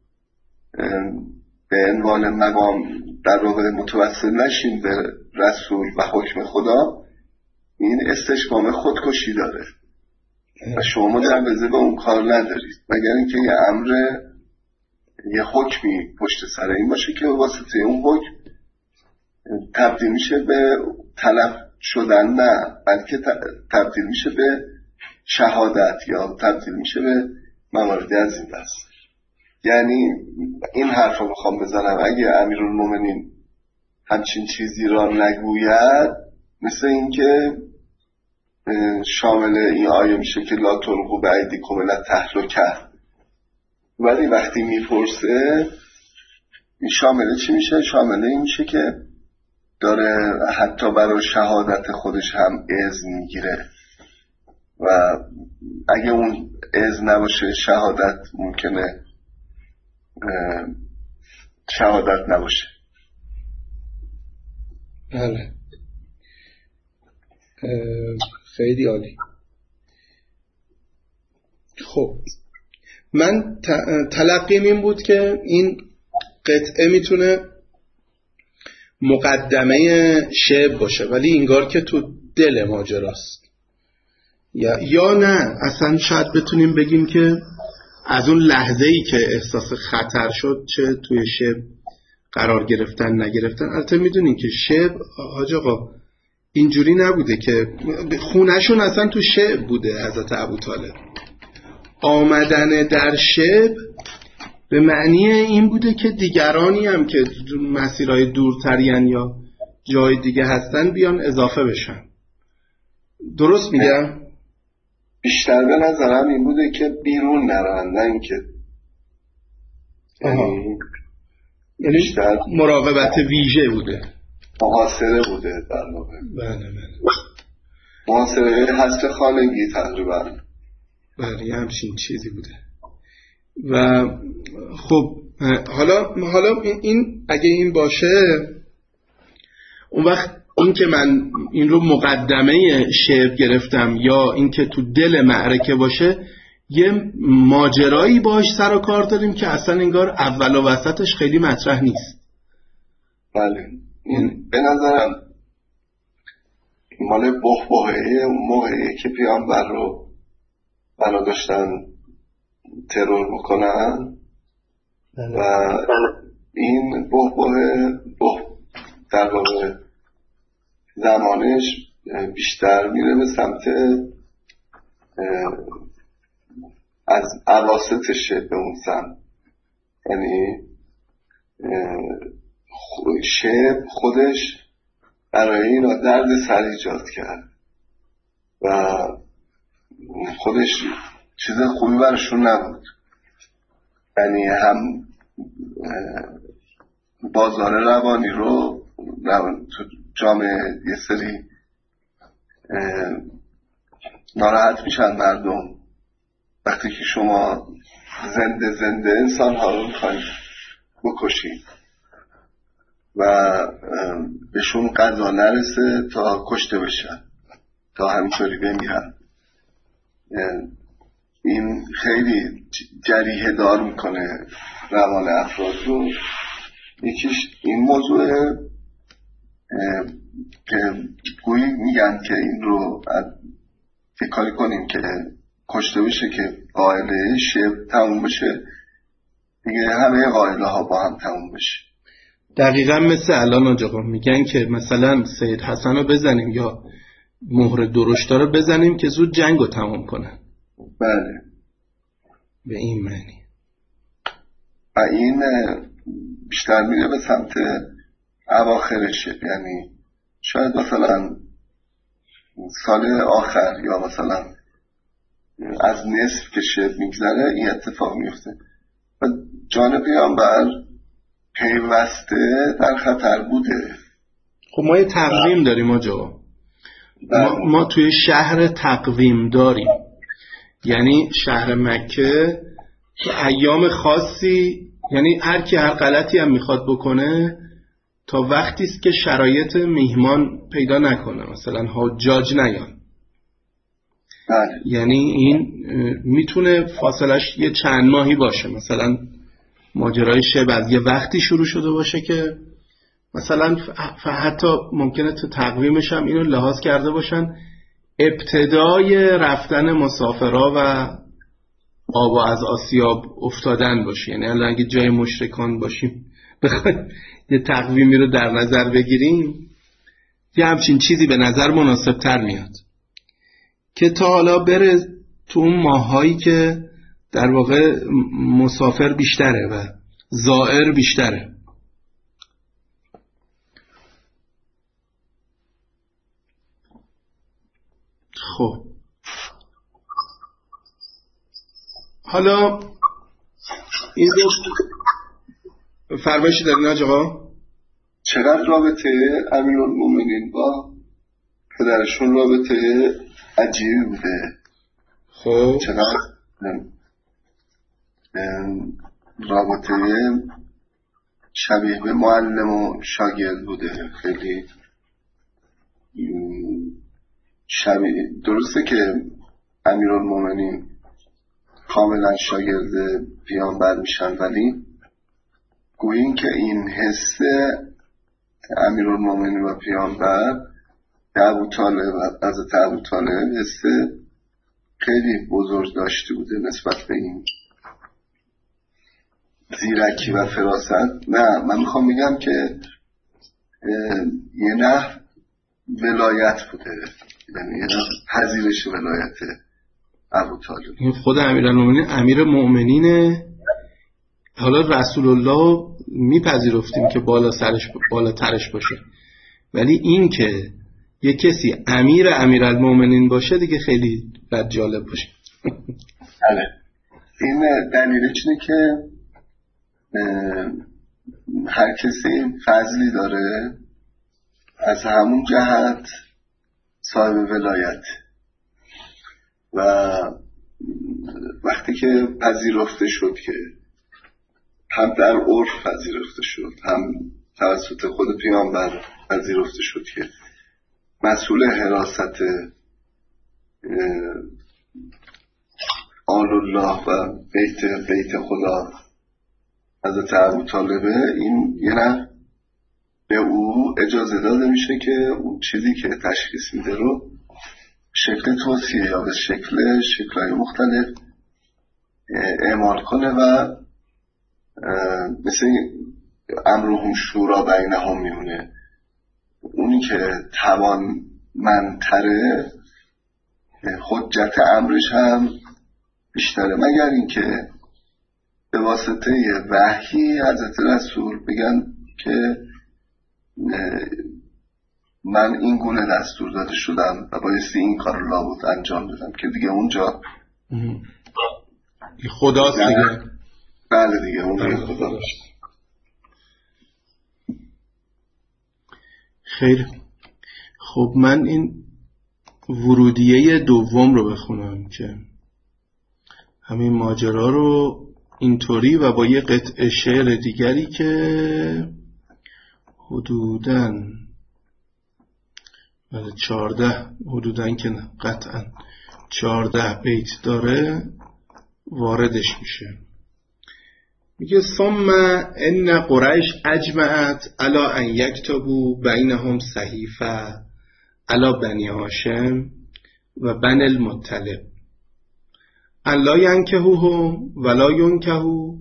به عنوان مقام در واقع متوسل نشین به رسول و حکم خدا، این استشمام خودکشی داره و شما مجوز به اون کار ندارید، مگر اینکه یه امر یه حکمی پشت سر این باشه که واسطه اون حکم تبدیل میشه به تلف شدن، نه بلکه تبدیل میشه به شهادت یا تبدیل میشه به مواردی از این دست. یعنی این حرف رو بخوام بزنم، اگه امیرالمومنین همچین چیزی را نگوید، مثل این که شامل این آیه میشه که لا تلقوا بأیدیکم الی التهلکه، ولی وقتی میپرسه این شامله چی میشه؟ شامله این میشه که داره حتی برای شهادت خودش هم اذن میگیره و اگه اون اذن نباشه شهادت ممکنه شهادت نباشه. بله خیلی عالی. خب من تلقیم این بود که این قطعه میتونه مقدمه شعر باشه ولی انگار که تو دل ماجراست، یا یا نه اصلا شاید بتونیم بگیم که از اون لحظه‌ای که احساس خطر شد چه توی شعر قرار گرفتن نگرفتن. البته میدونین که شعر حاج آقا اینجوری نبوده که خونهشون اصلا تو شعر بوده. حضرت ابوطالب آمدن در شعر به معنی این بوده که دیگرانی هم که مسیرهای دورترین یا جای دیگه هستن بیان اضافه بشن. درست میگم؟ بیشتر به نظرم این بوده که بیرون نرن، نه اینکه یعنی بیشتر مراقبت ویژه بوده، محاصره بوده در واقع. بله بله محاصره حذف خانگی تقریبا. بله همچین چیزی بوده. و خب حالا حالا این اگه این باشه اون وقت این که من این رو مقدمه شعر گرفتم یا این که تو دل معرکه باشه یه ماجرایی باش سر و کار داریم که اصلا انگار اول و وسطش خیلی مطرح نیست. بله این به نظرم مال بحباهه اون موقعی که پیامبر رو بنا داشتن ترور میکنن و این بحباهه در واقع زمانش بیشتر میره به سمت از اواسطشه به اون سمت، یعنی شعر خودش برای اینا درد سر ایجاد کرد و خودش چیز خوبی برشون نبود. یعنی هم بازار روانی رو تو جامعه یه سری ناراحت میشن مردم وقتی که شما زنده زنده انسان ها رو میخواید بکشید و بهشون قضا نرسه تا کشته بشن تا همینطوری بمیرن. این خیلی جریحه دار میکنه روان افراد رو. یکیش این موضوع که گویی میگن که این رو که کاری کنیم که کشته بشه که قائله شب تموم بشه دیگه، همه قائله ها با هم تموم بشه. دقیقا مثل الان آجاقا میگن که مثلا سید حسن رو بزنیم یا مهر درشتا رو بزنیم که زود جنگ رو تموم کنن. بله به این معنی. و این بیشتر میره به سمت اواخرشه، یعنی شاید مثلا سال آخر یا مثلا از نصف که شب میگذره این اتفاق میفته و جان پیامبر پیوسته در خطر بوده. خب ما یه تقویم داریم آجا، ما, ما توی شهر تقویم داریم، یعنی شهر مکه تو ایام خاصی، یعنی هر کی هر غلطی هم میخواد بکنه تا وقتی است که شرایط میهمان پیدا نکنه، مثلا حجاج نیان. بله. یعنی این میتونه فاصلش یه چند ماهی باشه، مثلا ماجرای شب از یه وقتی شروع شده باشه که مثلا حتی ممکنه تو تقویمش هم اینو لحاظ کرده باشن ابتدای رفتن مسافرها و آب از آسیاب افتادن باشه. یعنی الان اگه جای مشرکان باشیم بخوایم یه تقویمی رو در نظر بگیریم یه همچین چیزی به نظر مناسب تر میاد که تا حالا بره تو اون ماهایی که در واقع مسافر بیشتره و زائر بیشتره. خب حالا این رو فرمایشی دارین حاج آقا؟ چقدر رابطه امیرالمومنین با پدرشون رابطه عجیبی بوده. خب چقدر رابطه شبیه به معلم و شاگرد بوده. خیلی شبیه، درسته که امیرالمومنین کاملا شاگرد پیامبر میشن، ولی گویی این که این حس امیرالمومنین و پیامبر ابو طالب حضرت ابو طالب حس خیلی بزرگ داشته بوده نسبت به این زیرکی و فراست. نه من میخوام بگم که یه نه ولایت بوده، یعنی یه نه پذیرش ولایت ابو طالب. این خود امیرالمومنین امیر مؤمنینه. حالا رسول الله میپذیرفتیم که بالا سرش بالا ترش باشه، ولی این که یه کسی امیر امیرالمومنین باشه دیگه خیلی بد جالب باشه. بله این دلیلش اینه که هر کسی فضلی داره از همون جهت صاحب ولایت، و وقتی که پذیرفته شد که هم در عرف پذیرفته شد هم توسط خود پیامبر پذیرفته شد که مسئول حراست آل الله و بیت بیت خدا حضرت ابو طالبه، این یه نه به او اجازه داده میشه که اون چیزی که تشخیص میده رو شکل توصیه یا به شکل شکل‌های مختلف اعمال کنه و مثل امرهم شورا بینهم میمونه. اونی که توانمندتره حجت امرش هم بیشتره، مگر اینکه به واسطه وحی حضرت رسول بگن که من این گونه دستور داده شدم و بایستی این کار رو لابد انجام بدم، که دیگه اونجا خداست دیگه. بله دیگه اون دیگه خداست. خیر، خب من این ورودیه دوم رو بخونم که همین ماجرا رو اینطوری و با یه قطعه شعر دیگری که حدوداً چارده حدوداً که نه قطعاً چارده بیت داره واردش میشه. میگه ثم ان قریش اجمعت علی ان یکتبوا بینهم صحیفه علی بنی هاشم و بنی المطلب الا ینکحوهم ولا ینکحوا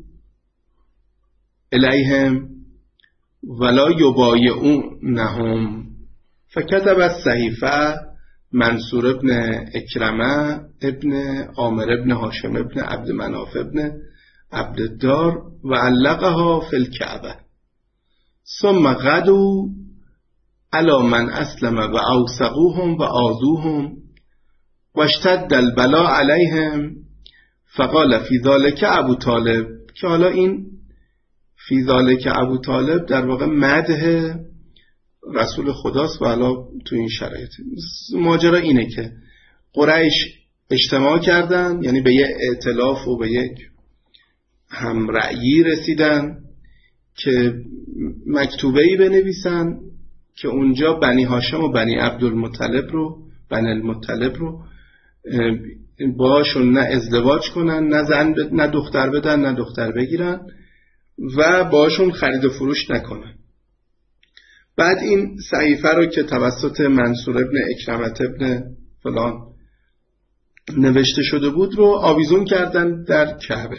الیهم ولا یبایعونهم فکتب الصحیفه منصور ابن اکرمه ابن عامر ابن هاشم ابن عبد مناف ابن عبدالدار و علقها فی الکعبه ثم غدوا علی من اسلم و اوثقوهم و آذوهم و اشتد البلاء علیهم فقال فی ذلک ابو طالب، که حالا این فی ذلک ابو طالب در واقع مدح رسول خداست و حالا تو این شرایط ماجرا اینه که قریش اجتماع کردن، یعنی به یه ائتلاف و به یک همرأیی رسیدن که مکتوبه‌ای بنویسن که اونجا بنی هاشم و بنی عبدالمطلب رو بنی المطلب رو باشون نه ازدواج کنن، نه زن ب... نه دختر بدن نه دختر بگیرن و باشون خرید و فروش نکنن. بعد این صحیفه رو که توسط منصور ابن اکرمت ابن فلان نوشته شده بود رو آویزون کردن در کعبه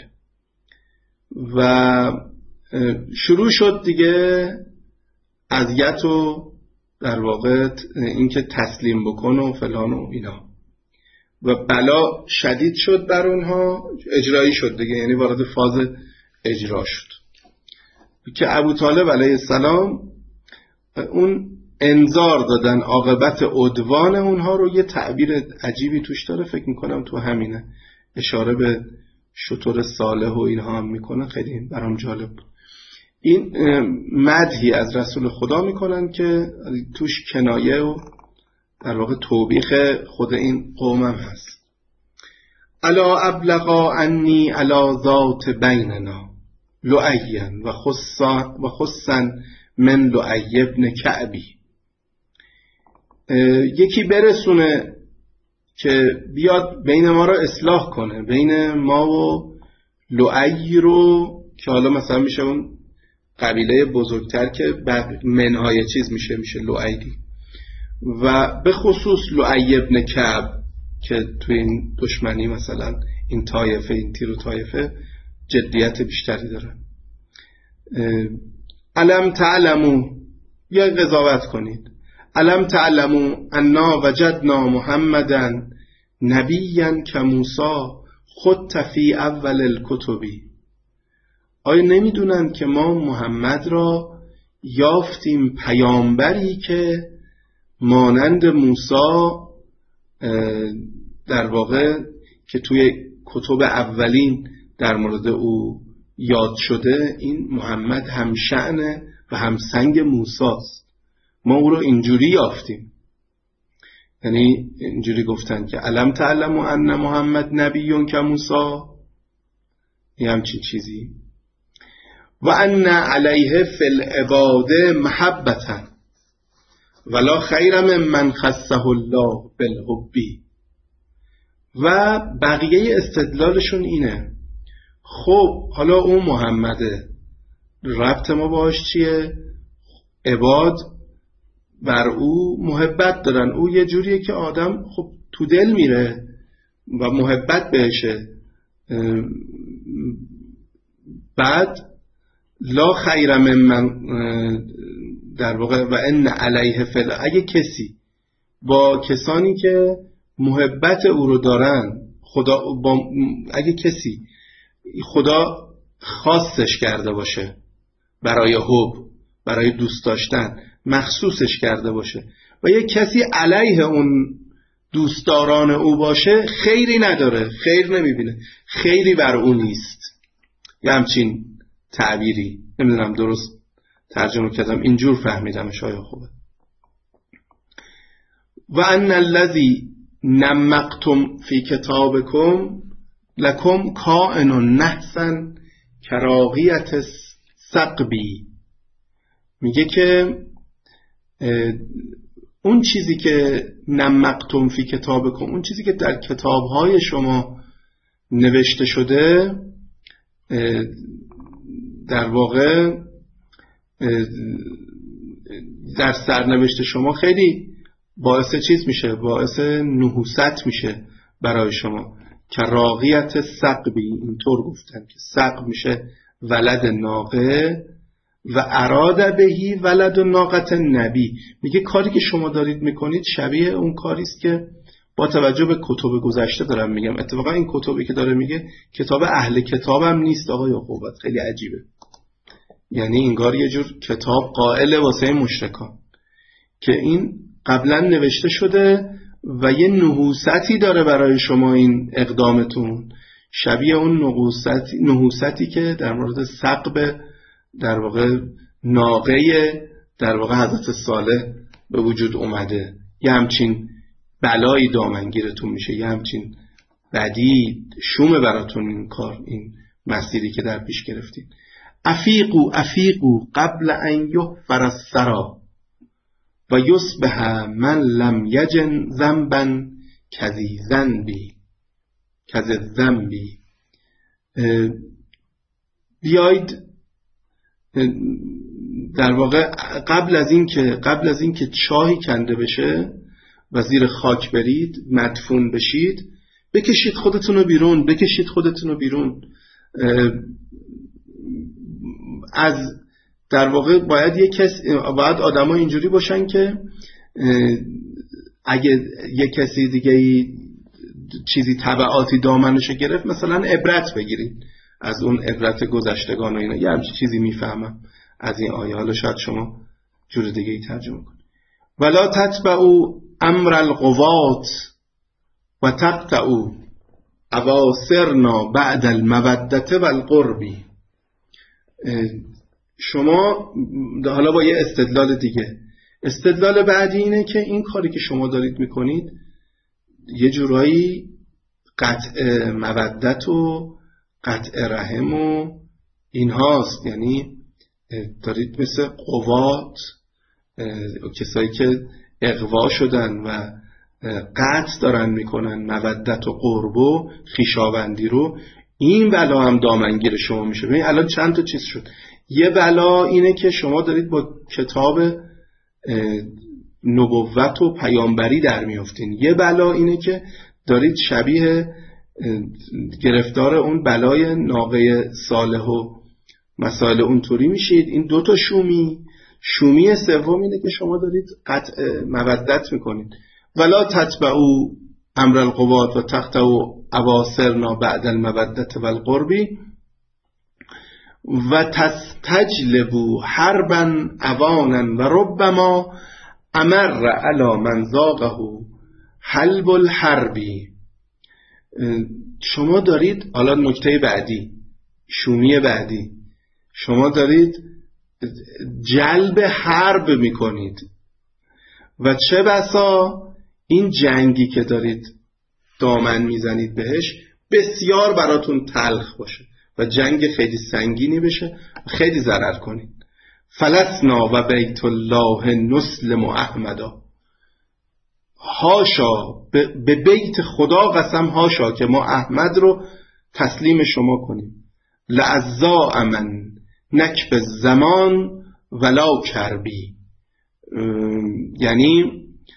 و شروع شد دیگه اذیت و در واقع اینکه تسلیم بکن و فلان و اینا، و بلا شدید شد بر اونها، اجرایی شد دیگه، یعنی وارد فاز اجرا شد که ابو طالب علیه السلام اون انذار دادن عاقبت عدوان اونها رو. یه تعبیر عجیبی توش داره، فکر میکنم تو همینه، اشاره به شتر صالح و اینها هم میکنن. خیلی برام جالب بود. این مدحی از رسول خدا میکنن که توش کنایه و در واقع توبیخ خود این قوم هم هست. الا ابلغا انی علی ذات بیننا لؤین و خصا و خصا من لؤی ابن کعبی. یکی برسونه که بیاد بین ما رو اصلاح کنه، بین ما و لؤی رو که حالا مثلا میشه اون قبیله بزرگتر که منهای چیز میشه میشه لؤیی، و به خصوص لؤی ابن کعب که تو این دشمنی مثلا این طایفه این تیر و طایفه جدیت بیشتری داره. علم تعلمو، یا قضاوت کنید، علم تعلمو انا وجدنا محمدن نبیًا کموسی خط فی اول الکتبی. آیا نمیدونن که ما محمد را یافتیم پیامبری که مانند موسی در واقع که توی کتب اولین در مورد او یاد شده، این محمد هم شأن و هم سنگ موسی است. ما او رو اینجوری یافتیم. یعنی اینجوری گفتن که علم تعلم ان محمد نبیون که موسی، یه همچین چیزی. و ان علیه فی العباد محبتا ولا خیر من من خصه الله بالحبی. و بقیه استدلالشون اینه خب حالا اون محمده، ربط ما باش چیه؟ عباد بر او محبت دارن، او یه جوریه که آدم خب تو دل میره و محبت بهشه. بعد لا خیر من من در واقع و ان علیه فل، اگه کسی با کسانی که محبت او رو دارن خدا با اگه کسی خدا خاصش کرده باشه برای حب، برای دوست داشتن مخصوصش کرده باشه و یک کسی علیه اون دوستداران او باشه، خیری نداره، خیر نمیبینه، خیری بر او نیست. یه همچین تعبیری، نمیدونم درست ترجمه کردم، اینجور فهمیدم شاید خوبه. و ان الذی نمقتم فی کتابکم لکم کائن نحسا کراهیت ثقبی. میگه که اون چیزی که نمقتم فی کتابکم، اون چیزی که در کتابهای شما نوشته شده، در واقع در سرنوشت شما خیلی باعث چیز میشه، باعث نحوست میشه برای شما. کراهیت ثقبی، اینطور گفتن که ثقب میشه ولد ناقه و اراده بهی ولد ناقت نبی. میگه کاری که شما دارید میکنید شبیه اون کاریست که با توجه به کتب گذشته دارم میگم. اتفاقا این کتبی که داره میگه کتاب اهل کتابم نیست آقای عقوبت، خیلی عجیبه. یعنی انگار یه جور کتاب قائل واسه مشرکان که این قبلا نوشته شده و یه نحوستی داره برای شما این اقدامتون، شبیه اون نحوستی, نحوستی که در مورد ثقب در واقع ناقه در واقع حضرت صالح به وجود اومده. یه همچین بلایی دامنگیرتون میشه، یه همچین بدی شومه براتون این کار، این مسیری که در پیش گرفتین. افیقو افیقو قبل ان یحفر الثری و یصبح من لم یجن ذنبا کذی ذنبی کذی ذنبی. بیایید در واقع قبل از این که قبل از این که چاهی کنده بشه و زیر خاک برید، مدفون بشید، بکشید خودتون رو بیرون، بکشید خودتون رو بیرون. از در واقع باید یک کس باید آدم‌ها اینجوری باشن که اگه یک کسی دیگه چیزی تبعاتی دامنشو گرفت، مثلا عبرت بگیرید از اون عبرت گذشتگان و اینا. یه همچین چیزی میفهمم از این آیه، حالا شاید شما جور دیگه ای ترجمه کنید. ولا تتبعوا امر القوات و تقطعوا اواصرنا بعد المودة والقرب. شما حالا با یه استدلال دیگه، استدلال بعدی اینه که این کاری که شما دارید میکنید یه جورایی قطع مودت و قطع رحم و این هاست، یعنی دارید مثل قوات کسایی که اغوا شدن و قطع دارن میکنن مودت و قرب و خویشاوندی رو، این بلا هم دامنگیر شما میشه. ببین الان چند تا چیز شد. یه بلا اینه که شما دارید با کتاب نبوت و پیامبری در میافتین، یه بلا اینه که دارید شبیه گرفتار اون بلای ناقه صالح و مسائل اونطوری میشید. این دوتا شومی. شومی سوم اینه که شما دارید قطع مودت میکنید. ولا تتبعوا امر القوات و تقطعوا اواصرنا بعد المودة والقرب و تستجلبوا حربا اوانا و ربما امر علی من ذاقه حلب الحرب. شما دارید، حالا نکته بعدی، شومی بعدی، شما دارید جلب حرب میکنید و چه بسا این جنگی که دارید دامن میزنید بهش بسیار براتون تلخ باشه و جنگ خیلی سنگینی بشه، خیلی ضرر کنید. فلسنا و بیت الله نسلم احمدا. هاشا، به بیت خدا قسم، هاشا که ما احمد رو تسلیم شما کنیم. لعزا امن نکب زمان ولا کربی. یعنی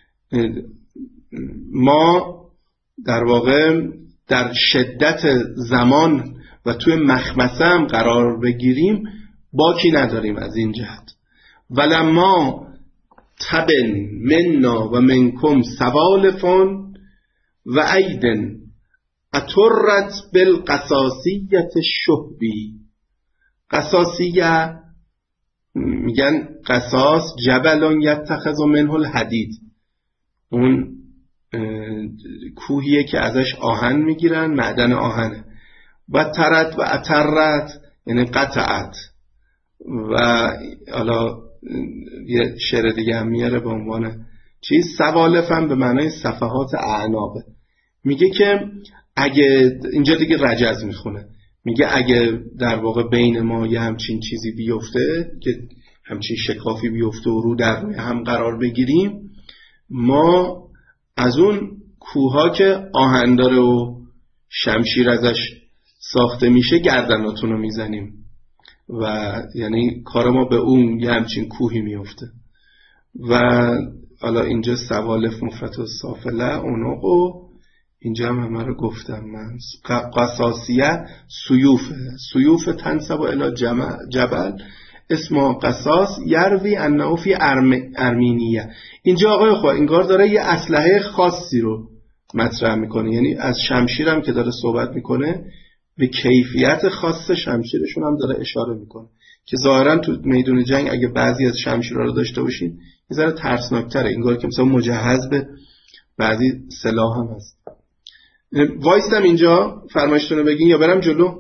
ما در واقع در شدت زمان و توی مخمسه هم قرار بگیریم باکی نداریم از این جهت. ولما تبن مننا و منکم سوالفون و ایدن اترت بالقصاصیت شهبی. قصاصیه میگن قصاص جبلون یتخذ منه الحدید، اون کوهیه که ازش آهن میگیرن، معدن آهنه. و ترت و اترت یعنی قطعت. و حالا یه شعر دیگه هم میاره به عنوان چیز، سوالف هم به معنای صفحات اعنابه. میگه که اگه اینجا دیگه رجز میخونه، میگه اگه در واقع بین ما یه همچین چیزی بیفته که همچین شکافی بیفته و رو در روی هم قرار بگیریم، ما از اون کوها که آهن داره و شمشیر ازش ساخته میشه گردناتون رو میزنیم و یعنی کار ما به اون یه همچین کوهی میفته. و حالا اینجا سوالف مفرد و سافله اونق و اینجا هم همه رو گفتم من. قصاصیه سیوفه، سیوف تنسب الی جبل اسم قصاص یروی انه فی ارمینیه. اینجا آقای خدا انگار داره یه اسلحه خاصی رو مطرح میکنه، یعنی از شمشیرم که داره صحبت میکنه به کیفیت خاص شمشیرشون هم داره اشاره میکنه که ظاهرا تو میدون جنگ اگه بعضی از شمشیرها رو داشته باشین یه ذره ترسناکتره، انگار که مثلا مجهز به بعضی سلاح هم هست. وایستم اینجا فرمایشتون رو بگین یا برم جلو؟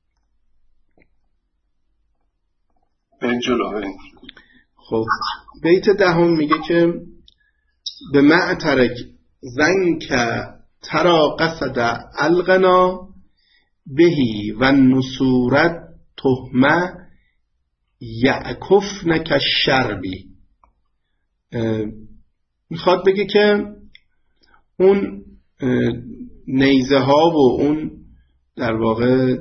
بریم جلو. بریم. خب بیت دهم میگه که به معترک زنک ترا قصد الغنا بهی و نصورت تهمه یعکفن کالشربی. میخواد بگه که اون نیزه ها و اون در واقع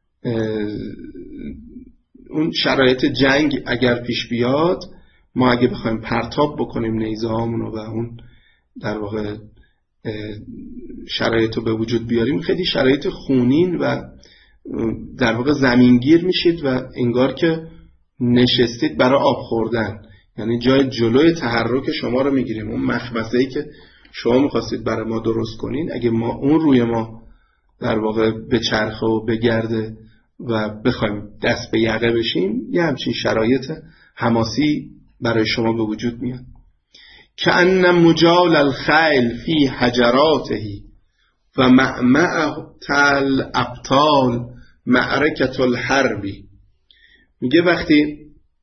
اون شرایط جنگ اگر پیش بیاد، ما اگه بخوایم پرتاب بکنیم نیزه هامونو و اون در واقع شرایط رو به وجود بیاریم، خیلی شرایط خونین و در واقع زمینگیر میشید و انگار که نشستید برای آب خوردن، یعنی جای جلوی تحرک شما رو میگیریم. اون مخمسه‌ای که شما میخواستید برای ما درست کنین اگه ما اون روی ما در واقع به چرخه و بگرده و بخوایم دست به یقه بشیم، یه همچین شرایط حماسی برای شما به وجود میاد. که ان مجال الخیل فی حجراته و معمع تل ابطال معرکت الحربی. میگه وقتی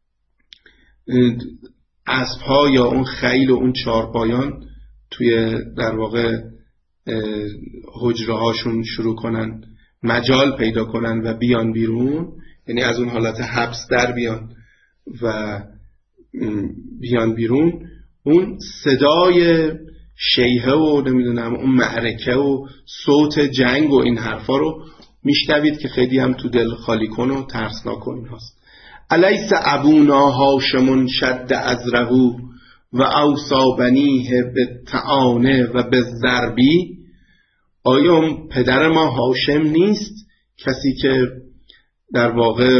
اسب‌ها یا اون خیل و اون چارپایان توی در واقع حجره هاشون شروع کنن مجال پیدا کنن و بیان بیرون، یعنی از اون حالت حبس در بیان و بیان بیرون، اون صدای شیهه و نمیدونم اون معرکه و صوت جنگ و این حرفا رو میشنوید که خیلی هم تو دل خالی کن و ترسناک و این هاست. الیس ابونا هاشمون شد ازرهو و اوصا بنیه به تعانه و به ضربی. آیا پدر ما هاشم نیست کسی که در واقع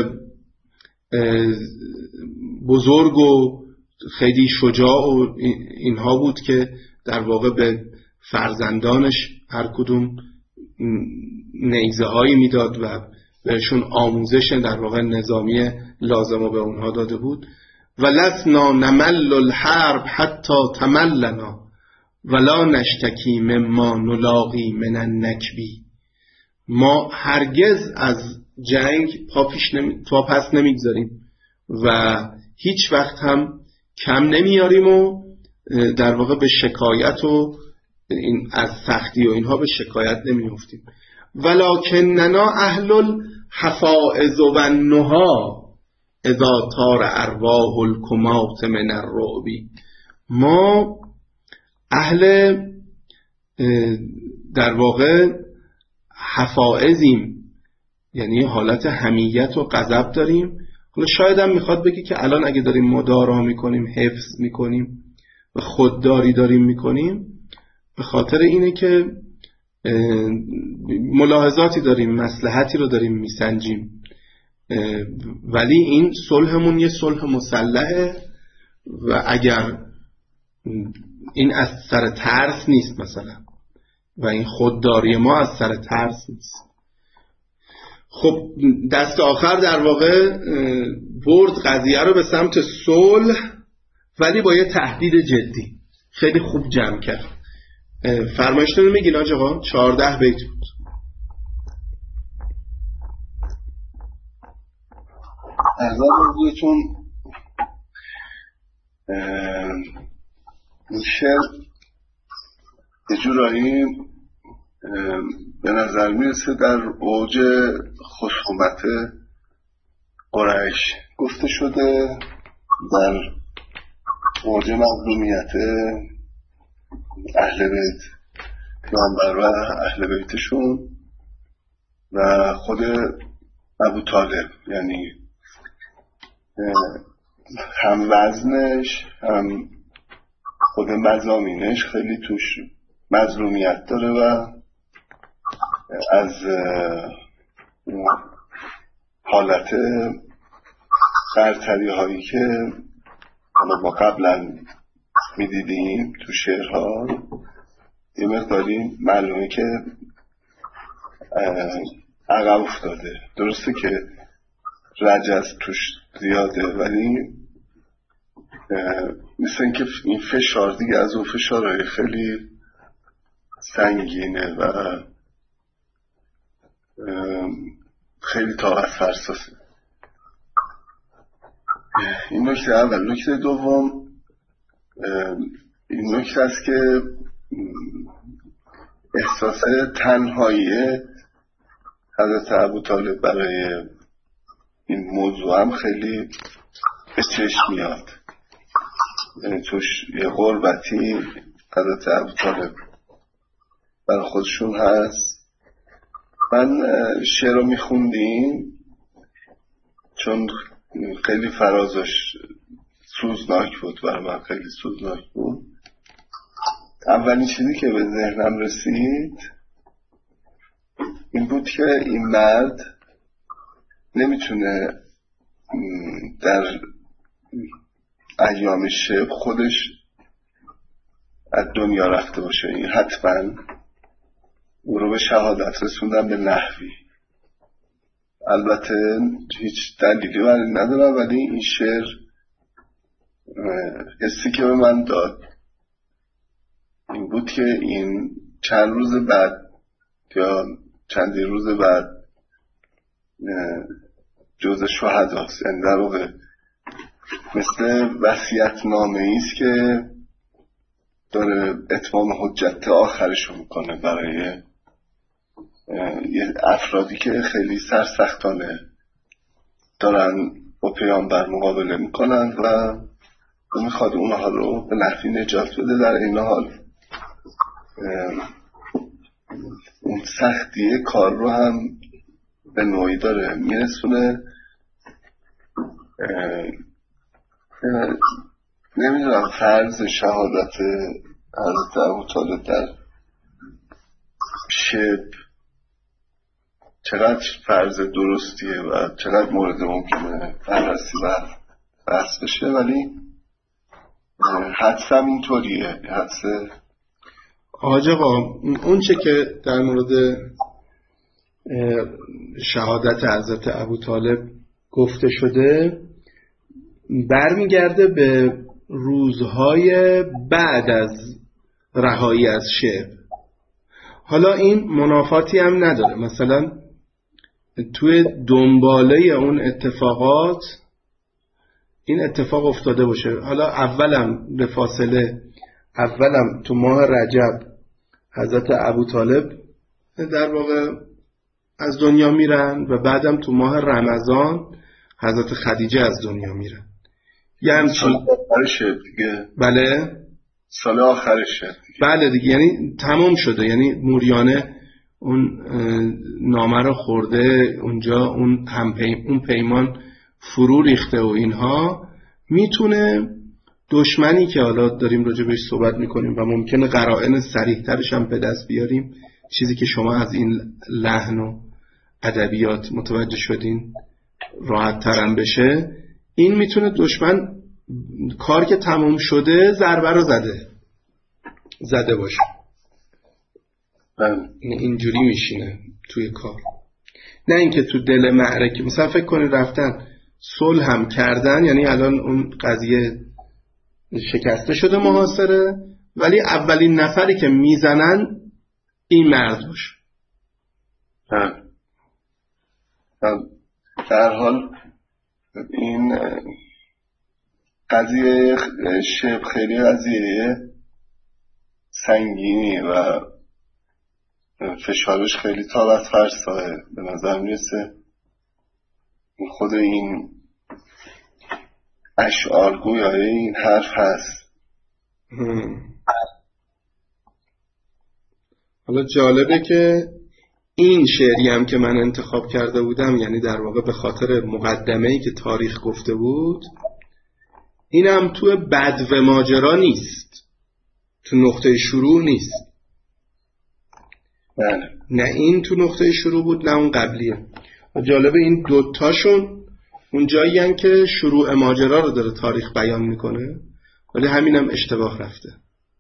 بزرگ و خیلی شجاع و اینها بود که در واقع به فرزندانش هر کدوم نیزه هایی میداد و بهشون آموزش در واقع نظامی لازم به اونها داده بود. ولسنا نمل الحرب حتی تملنا ولا نشتکی مما نلاقی من النکبی. ما هرگز از جنگ پا, پیش نمی... پا پس نمیگذاریم و هیچ وقت هم کم نمیاریم و در واقع به شکایت و این از سختی و اینها به شکایت نمیافتیم. ولکننا اهل الحفائظ و النها اذا طار ارواح الکمات من الرعب. ما اهل در واقع حفائظیم، یعنی حالت حمیت و غضب داریم. حالا شاید هم میخواد بگی که الان اگه داریم مدارا میکنیم، حفظ میکنیم و خودداری داریم میکنیم، به خاطر اینه که ملاحظاتی داریم، مصلحتی رو داریم میسنجیم، ولی این صلحمون یه صلح مسلحه و اگر این از سر ترس نیست مثلا، و این خودداری ما از سر ترس نیست. خب دست آخر در واقع برد قضیه رو به سمت صلح، ولی با یه تهدید جدی. خیلی خوب جمع کرد. فرمایشتون رو میگین آج آقا؟ چهارده بیت بود. ارزا بودتون این شعر یه جورایی به نظر میرسه در اوج خصومت قریش گفته شده، در اوج مظلومیت اهل بیت پیامبر و اهل بیتشون و خود ابو طالب، یعنی هم وزنش هم خود مضامینش خیلی توش مظلومیت داره و از حالت برتری هایی که حالا ما قبلا میدیدیم تو شعرها یه مقداری معلومه که عقب افتاده. درسته که رجز توش زیاده، ولی مثل این که این فشار دیگه از اون فشارهای خیلی سنگینه و خیلی طاقت فرساسه. این نکته اول. نکته دوم این نکته است که احساس تنهایی حضرت ابوطالب برای این موضوع هم خیلی به چشم میاد. یعنی توش یه غربتی حضرت ابوطالب برای خودشون هست. من شعر رو میخوندیم چون خیلی فرازش سوزناک بود، برای من خیلی سوزناک بود. اولین چیزی که به ذهنم رسید این بود که این مرد نمیتونه در ایام شب خودش از دنیا رفته باشه. این حتما او رو به شهادت رسوندن به نحوی. البته هیچ دلیلی برای ندارم، ولی این شعر حسی که به من داد این بود که این چند روز بعد یا چندین روز بعد جزء شهداست. یعنی در واقع مثل وصیت‌نامه ایست که داره اتمام حجت آخرشو میکنه برای یه افرادی که خیلی سرسختانه دارن با پیامبر مقابله میکنن و میخواد اونها رو به نحوی نجات بده. در این حال اون سختی کار رو هم به نوعی داره میرسونه. نمیدونم فرض شهادت حضرت ابوطالب در شب چقدر فرض درستیه و چقدر مورد ممکنه بررسی و بحث بشه، ولی حدسم اینطوریه. حدس آج آقا اون چه که در مورد شهادت حضرت ابوطالب گفته شده برمیگرده به روزهای بعد از رهایی از شب. حالا این منافاتی هم نداره، مثلا توی دنباله اون اتفاقات این اتفاق افتاده باشه، حالا اولم به فاصله اولم تو ماه رجب حضرت ابوطالب در واقع از دنیا میرن و بعدم تو ماه رمضان حضرت خدیجه از دنیا میرن. یه همچین آخرشه دیگه. بله سال آخرشه دیگه. بله دیگه، یعنی تمام شده، یعنی موریانه اون نامه رو خورده اونجا، اون هم پی... اون پیمان فرو ریخته و اینها. میتونه دشمنی که حالا داریم راجع بهش صحبت میکنیم و ممکنه قرائن صریح ترش هم به دست بیاریم، چیزی که شما از این لحن و ادبیات متوجه شدین راحت ترم بشه، این میتونه دشمن کار که تمام شده ضربه رو زده زده باشه، اینجوری میشینه توی کار. نه اینکه تو دل معرکه مثلا فکر کنید رفتن صلح هم کردن، یعنی الان اون قضیه شکسته شده محاصره، ولی اولین نفری که میزنن این مرد باشه. در حال این قضیه شب خیلی قضیه سنگینی و فشارش خیلی طاقت فرساه. به نظر میرسه خود این اشعار گویای این حرف هست. حالا جالبه که این شعری هم که من انتخاب کرده بودم، یعنی در واقع به خاطر مقدمه‌ای که تاریخ گفته بود، اینم تو بدو ماجرا نیست، تو نقطه شروع نیست. بله. نه این تو نقطه شروع بود نه اون قبلیه. و جالبه این دوتاشون اون جایی هن که شروع ماجرا رو داره تاریخ بیان میکنه، ولی همینم اشتباه رفته.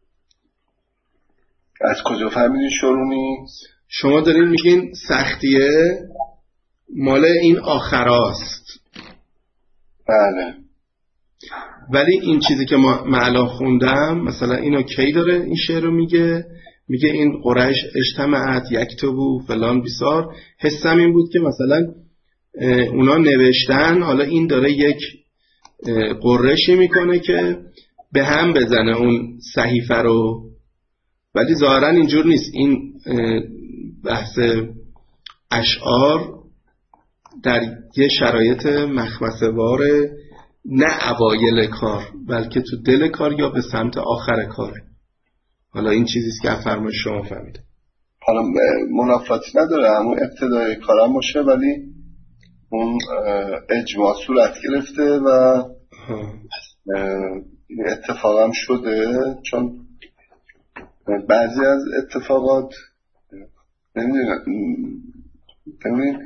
از کجا فهمیدین شروع نیست؟ شما دارین میگین سختیه مال این آخراست. بله. ولی این چیزی که ما الان خوندم، مثلا اینو کی داره این شعر رو میگه؟ میگه این قریش اجتماعت یکتبو فلان بیسار. حسم این بود که مثلا اونا نوشتن، حالا این داره یک قرشی میکنه که به هم بزنه اون صحیفه رو، ولی ظاهرا اینجور نیست. این بحث اشعار در یه شرایط مخمسه واره، نه اوایل کار بلکه تو دل کار یا به سمت آخر کاره. حالا این چیزیست که فرمایش شما فهمیده. حالا منافاتی نداره، همون ابتدای کارم باشه، ولی اون اجماع صورت گرفته و اتفاقم شده. چون بعضی از اتفاقات نمیدونم نمیدونم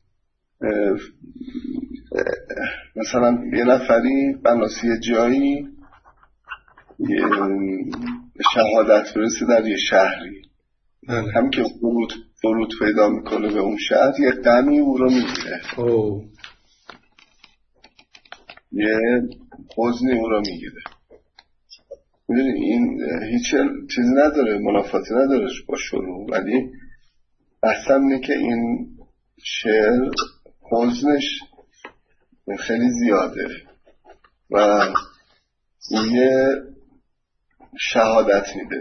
مثلا یه نفری بناسی جایی شهادت برسه در یه شهری، هم که فرود فرود پیدا میکنه به اون شهر، یه غمی او رو میگیره، یه حزنی او رو میگیره. میدونی این هیچ چیزی نداره، منافاتی نداره با شروع، ولی اصلا اینه که این شعر حزنش خیلی زیاده و یه شهادت میده.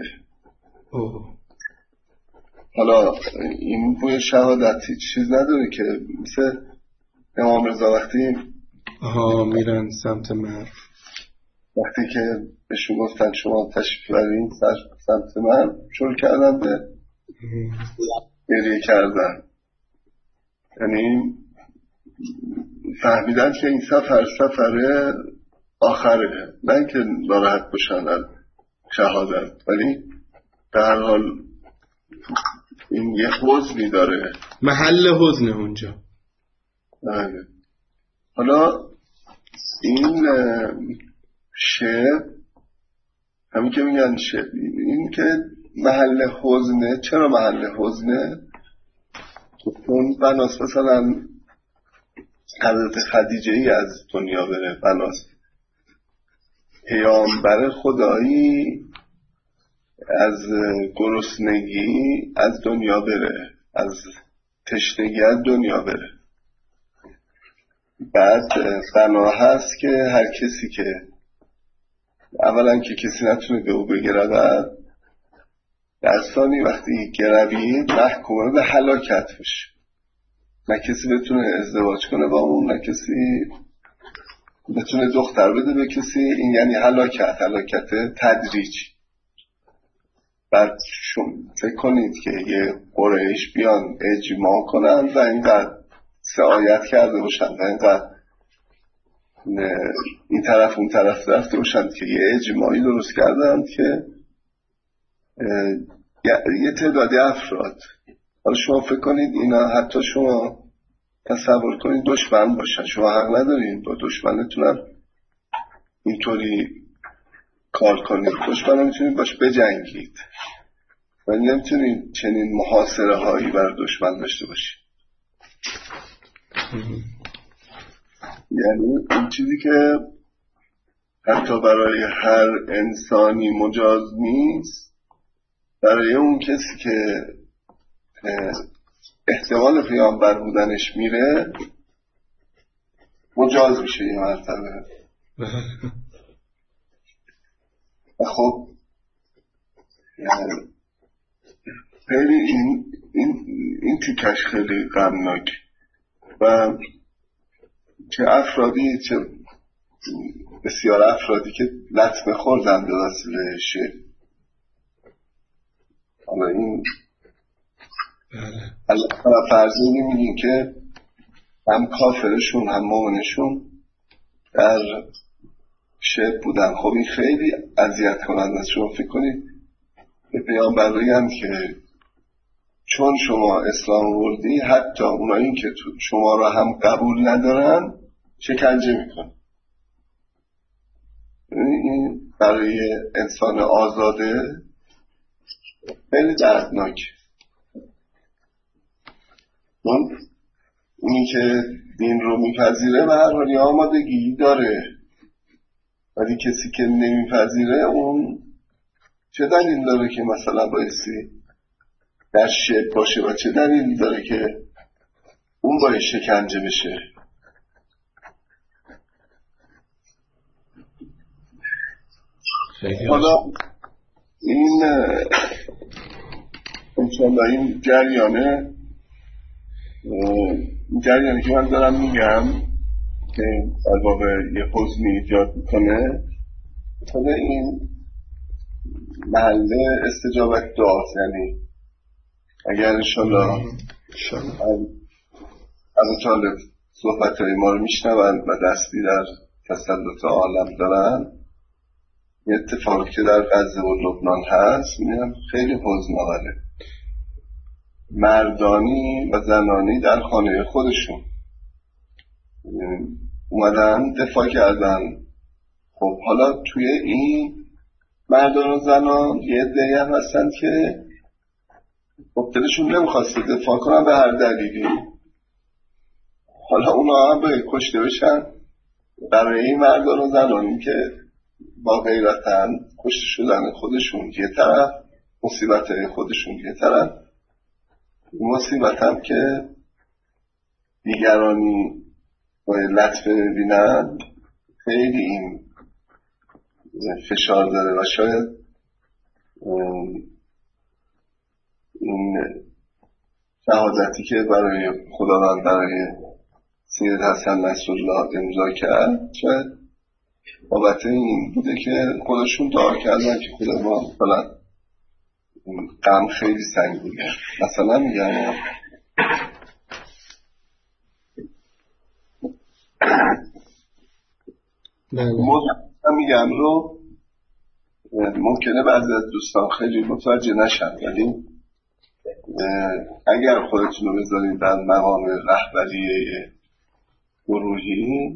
حالا این بوی شهادتی چیز نداره که مثل امام رضا وقتی آها میرن سمت مرو، وقتی که بهشون گفتن شما تشریف برین سمت من، شروع کردن به گریه کردن. یعنی فهمیدن که این سفر سفر آخره، نه اینکه ناراحت باشن از شهادت، ولی در حال این یه حزنی داره، محل حزنه اونجا. آره. حالا این شعر همین که میگن شعر، این که محل حزنه، چرا محل حزنه؟ چون بناس مثلا حضرت خدیجه ای از دنیا بره، بناس پیامبر خدایی از گرسنگی از دنیا بره، از تشنگی از دنیا بره. بعد بنا هست که هر کسی که اولا که کسی نتونه به او بگرود، در ثانی وقتی گروید محکومه به هلاکت بشه. نه کسی بتونه ازدواج کنه با اون، نه کسی بتونه دختر بده به کسی، این یعنی هلاکت، هلاکت تدریجی. بعد شما فکر کنید که یه قریش بیان اجماع کنن و اینقدر سعایت کرده باشن و اینقدر این طرف اون طرف رفته باشن که یه اجماعی درست کردن که یه تعدادی افراد، حالا شما فکر کنید اینا، حتی شما تصور کنید دشمن باشن، شما حق ندارید با دشمنتونم اینطوری کار کنید. دشمن میتونید باش بجنگید ولی نمیتونید چنین محاصره هایی بر دشمن داشته باشید. یعنی این چیزی که حتی برای هر انسانی مجاز نیست، برای اون کسی که احتمال پیامبر بودنش میره مجاز میشه این مرتبه. خب خیلی این این این تیکش خیلی غمناک و چه افرادی، چه بسیار افرادی که لطمه خوردن به وسیله شعر. حالا این حالا فرضی میگیم که هم کافرشون هم مومنشون در شعر بودن. خب این خیلی اذیت کننده است. شما فکر کنید به پیامبر بگن که چون شما اسلام آوردی حتی اونایی که شما را هم قبول ندارن شکنجه میکن. این برای انسان آزاده خیلی دردناک. اون اونی که دین رو میپذیره به هر حال آمادگی داره، ولی کسی که نمیپذیره اون چه دلیل داره که مثلا بایستی در شک باشه و چه دلیل داره که اون باید شکنجه بشه؟ حالا این انشاءالله این جریانه جریانی که من دارم میگم که در واقع یه حزنی ایجاد میکنه، خود این محله استجابت دعاست. یعنی اگر انشاءالله از طالب صحبت های ما رو میشنون و دستی در تسلط عالم دارن، یه اتفاقی که در غزه و لبنان هست میگم خیلی حزن آوره. مردانی و زنانی در خانه خودشون اومدن دفاع کردن. خب حالا توی این مردان و زنان یه عده‌ای هم هستن که خب دلشون نمیخواسته دفاع کنن به هر دلیلی، حالا اونا هم باید کشته بشن. برای این مردان و زنانی که با غیرتن کشته شدن خودشون یه طرف، مصیبت خودشون یه طرف، مصیبت هم که دیگرانی باید لطفه ببینن خیلی این فشار داره و شاید این شهادتی که برای خداوند برای سید حسن نصرالله امضا کرد شاید بابت این بوده که خودشون دعا کردن که خدا ما مثلا غم خیلی سنگینه. مثلا میگم موضوع میگم رو ممکنه بعضی از دوستان خیلی متوجه نشن، ولی اگر خودتون رو بذارید در مقام رهبری گروهی،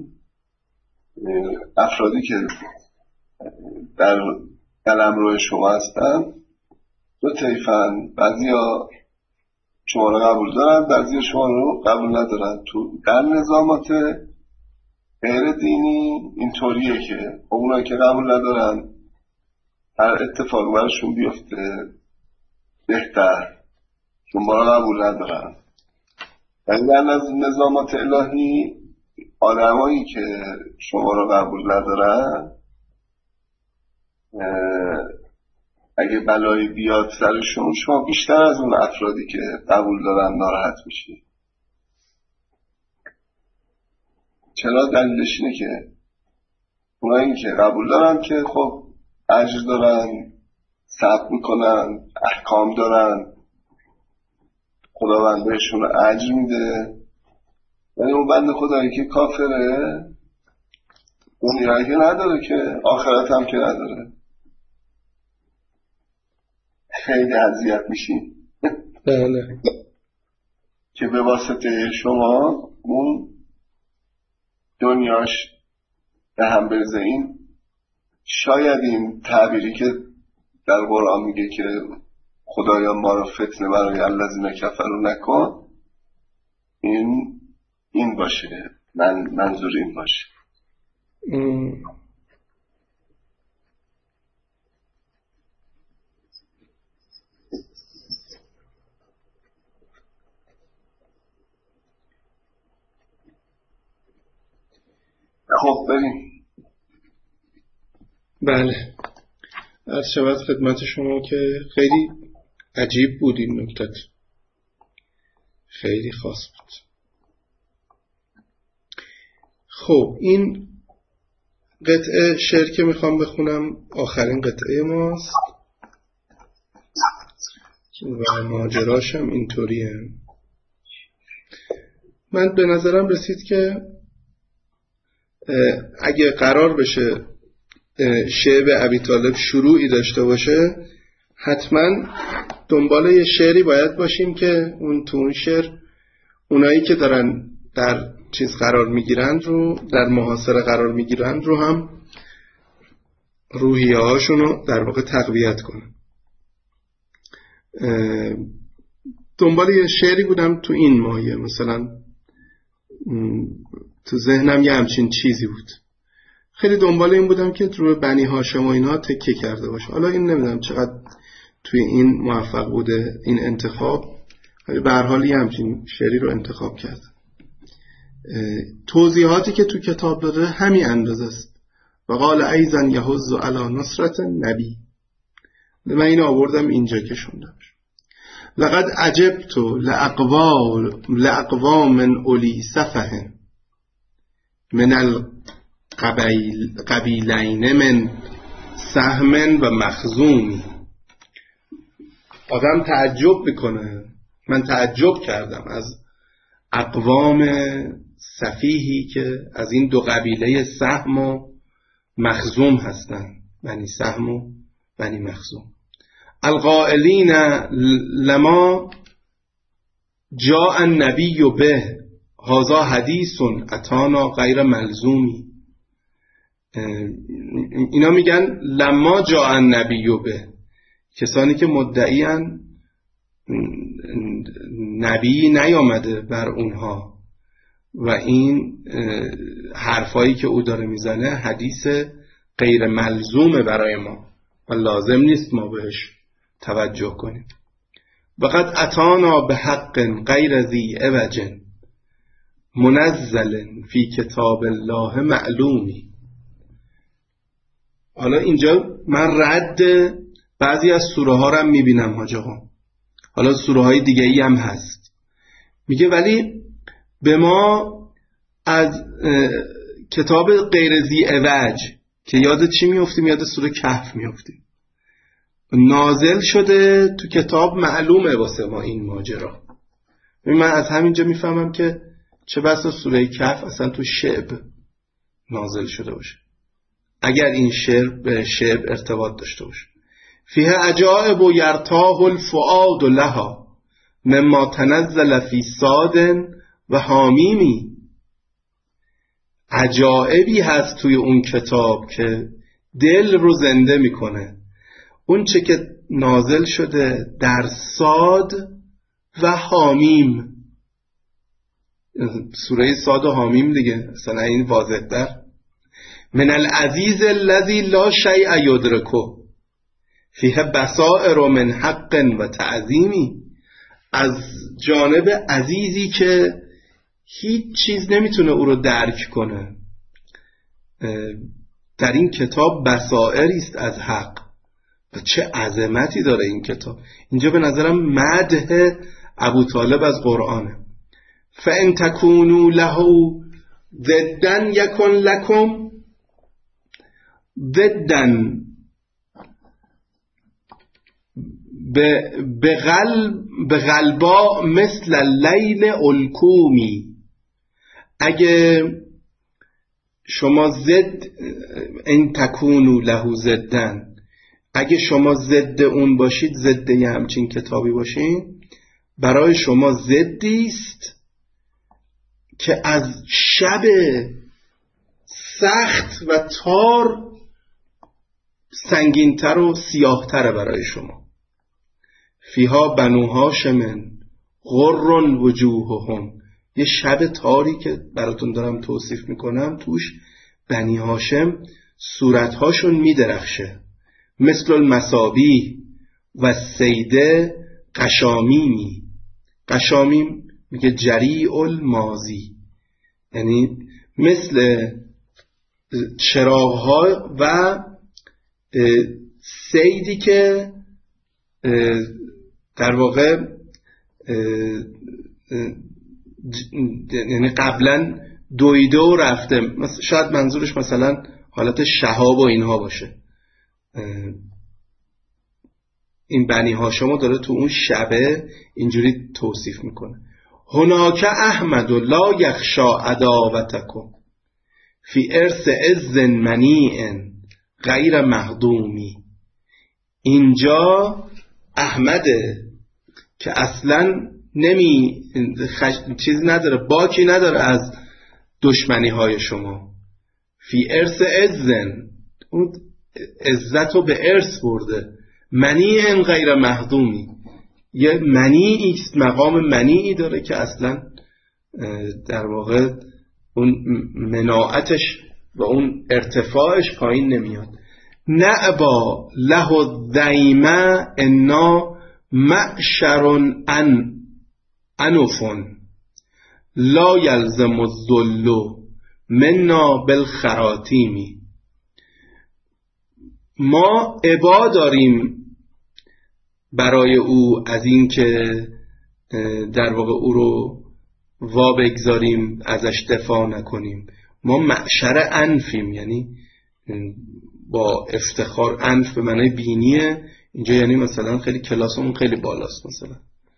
افرادی که در قلمرو شما هستن دو طیفن، بعضیا شما رو قبول دارن، بعضیا شما رو قبول ندارن. تو در نظامات غیر دینی اینطوریه که اونایی که قبول ندارن هر اتفاق برشون بیفته بهتر، چون ما رو قبول ندارن. ولی در نظامات الهی آدمایی که شما رو قبول ندارن اگه بلایی بیاد سرشون، شما بیشتر از اون افرادی که قبول دارن ناراحت میشی. چرا؟ دلیلش اینه که اونایی که قبول دارن که خب اجر دارن، صبر میکنن، احکام دارن، خداوند بهشون اجر میده. ولی اون بنده خدایی که کافره دنیایی که نداره، که آخرت هم که نداره، خیلی اذیت میشی. بله. که به واسطه شما اون دنیاش به هم برزه. این شاید این تعبیری که در قرآن میگه که خدایا ما رو فتنه برای الذین کفروا نکن، این این باشه، من منظور این باشه. ام. خب بریم. بله، از شود خدمت شما که خیلی عجیب بود این نکته، خیلی خاص بود. خب این قطعه شعر که میخوام بخونم آخرین قطعه ماست و ماجراشم اینطوریه. من به نظرم رسید که اگه قرار بشه شعر ابی طالب شروعی داشته باشه، حتما دنبال یه شعری باید باشیم که اون تو اون شعر اونایی که دارن در چیز قرار میگیرن رو، در محاصره قرار میگیرن رو هم روحیه هاشون رو در واقع تقویت کنن. دنبال یه شعری بودم تو این مایه، مثلا تو ذهنم یه همچین چیزی بود. خیلی دنبال این بودم که روی بنی هاشم و اینا تکیه کرده باشه. حالا این نمیدونم چقدر توی این موفق بوده این انتخاب، ولی به هر حال یه همچین شعری رو انتخاب کرده. توضیحاتی که تو کتاب داده همین اندازه است. و قال ایزن یحض علی نصرت نبی، من اینو آوردم اینجا که شوندم. لقد عجبت لاقوام لاقوام من اولی سفه من القبیلین من سهم و مخزوم. آدم تعجب میکنه. من تعجب کردم از اقوام سفیهی که از این دو قبیله سهم و مخزوم هستن، بنی سهم و بنی مخزوم. القائلین لما جاء النبی به هذا حدیث اتانا غیر ملزومی. اینا میگن لما جاء النبی به، کسانی که مدعیان نبی نیامده بر اونها و این حرفایی که او داره میزنه حدیث غیر ملزومه برای ما و لازم نیست ما بهش توجه کنیم. وقد اتانا به حق غیر ذی عوج منزل فی کتاب الله معلومی. حالا اینجا من رد بعضی از سوره ها رو هم میبینم حاج آقا، حالا سوره های دیگه ای هم هست، میگه ولی به ما از کتاب غیر ذی عوج، که یاد چی میافتیم؟ یاد سوره کهف میافتیم، نازل شده تو کتاب معلومه واسه ما این ماجرا. من از همینجا میفهمم که چه بسا سوره کهف اصلا تو شعب نازل شده باشه، اگر این شعر به شعب ارتباط داشته باشه. فیه عجائب و یرتاح الفؤاد لها مما تنزل فی صاد و حامیمی. عجائبی هست توی اون کتاب که دل رو زنده میکنه. اون چه که نازل شده در صاد و حامیم، سوره صاد و حامیم دیگه، مثلا این واضح در من العزیز الذی لا شیء یدرکه فیه بصائر من حق و تعظیمی. از جانب عزیزی که هیچ چیز نمیتونه او رو درک کنه، در این کتاب بصائری است از حق و چه عظمتی داره این کتاب. اینجا به نظرم مدح ابو طالب از قرآنه. فَإِن تَكُونُوا لَهُ ضِدًّا یَکُنْ لَكُمْ ضِدًّا به غلبا مثل اللیل الکومی. اگه شما ضد ان تکونوا له ضدن، اگه شما ضد اون باشید، ضد یه همچین کتابی باشین، برای شما ضدی است که از شب سخت و تار سنگینتر و سیاهتر برای شما. فیها بنو هاشم غر وجوههم، یه شب تاری که براتون دارم توصیف میکنم، توش بنی هاشم صورتهاشون میدرخشه، مثل المصابیح و سیده قشامیمی. قشامیم میگه جریع الماضی، یعنی مثل چراغ‌ها و سیدی که در واقع یعنی قبلا دویده و رفته، شاید منظورش مثلا حالت شهاب و اینها باشه. این بنی هاشمو داره تو اون شبه اینجوری توصیف میکنه. هناک احمد و لا یخشا عداوتکم فی ارث عز منیع غیر مهضومی. اینجا احمده که اصلا نمی خش... چیز نداره، باکی نداره از دشمنی های شما. فی ارث عزن، اون عزت رو به ارث برده. منیع غیر مهضومی، یه منیعی است، مقام منیعی داره که اصلا در واقع اون مناعتش و اون ارتفاعش پایین نمیاد. نعبا له الذیمه انا معشر ان انفن لا یلزم الذل منا بالخراتیمی. ما ابا داریم برای او از این که در واقع او رو وا بگذاریم، ازش دفاع نکنیم. ما معشر انفیم، یعنی با افتخار، انف به معنی بینیه اینجا، یعنی مثلا خیلی کلاسمون خیلی بالاست مثلا،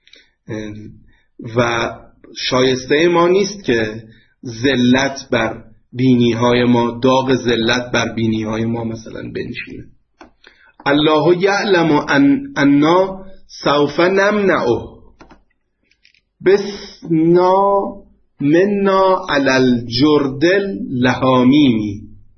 و شایسته ما نیست که ذلت بر بینی های ما، داغ ذلت بر بینی های ما مثلا بنشینه. الله یعلم ان انا سوف نمنعه بسنا منا علی الجردل لحامیمی.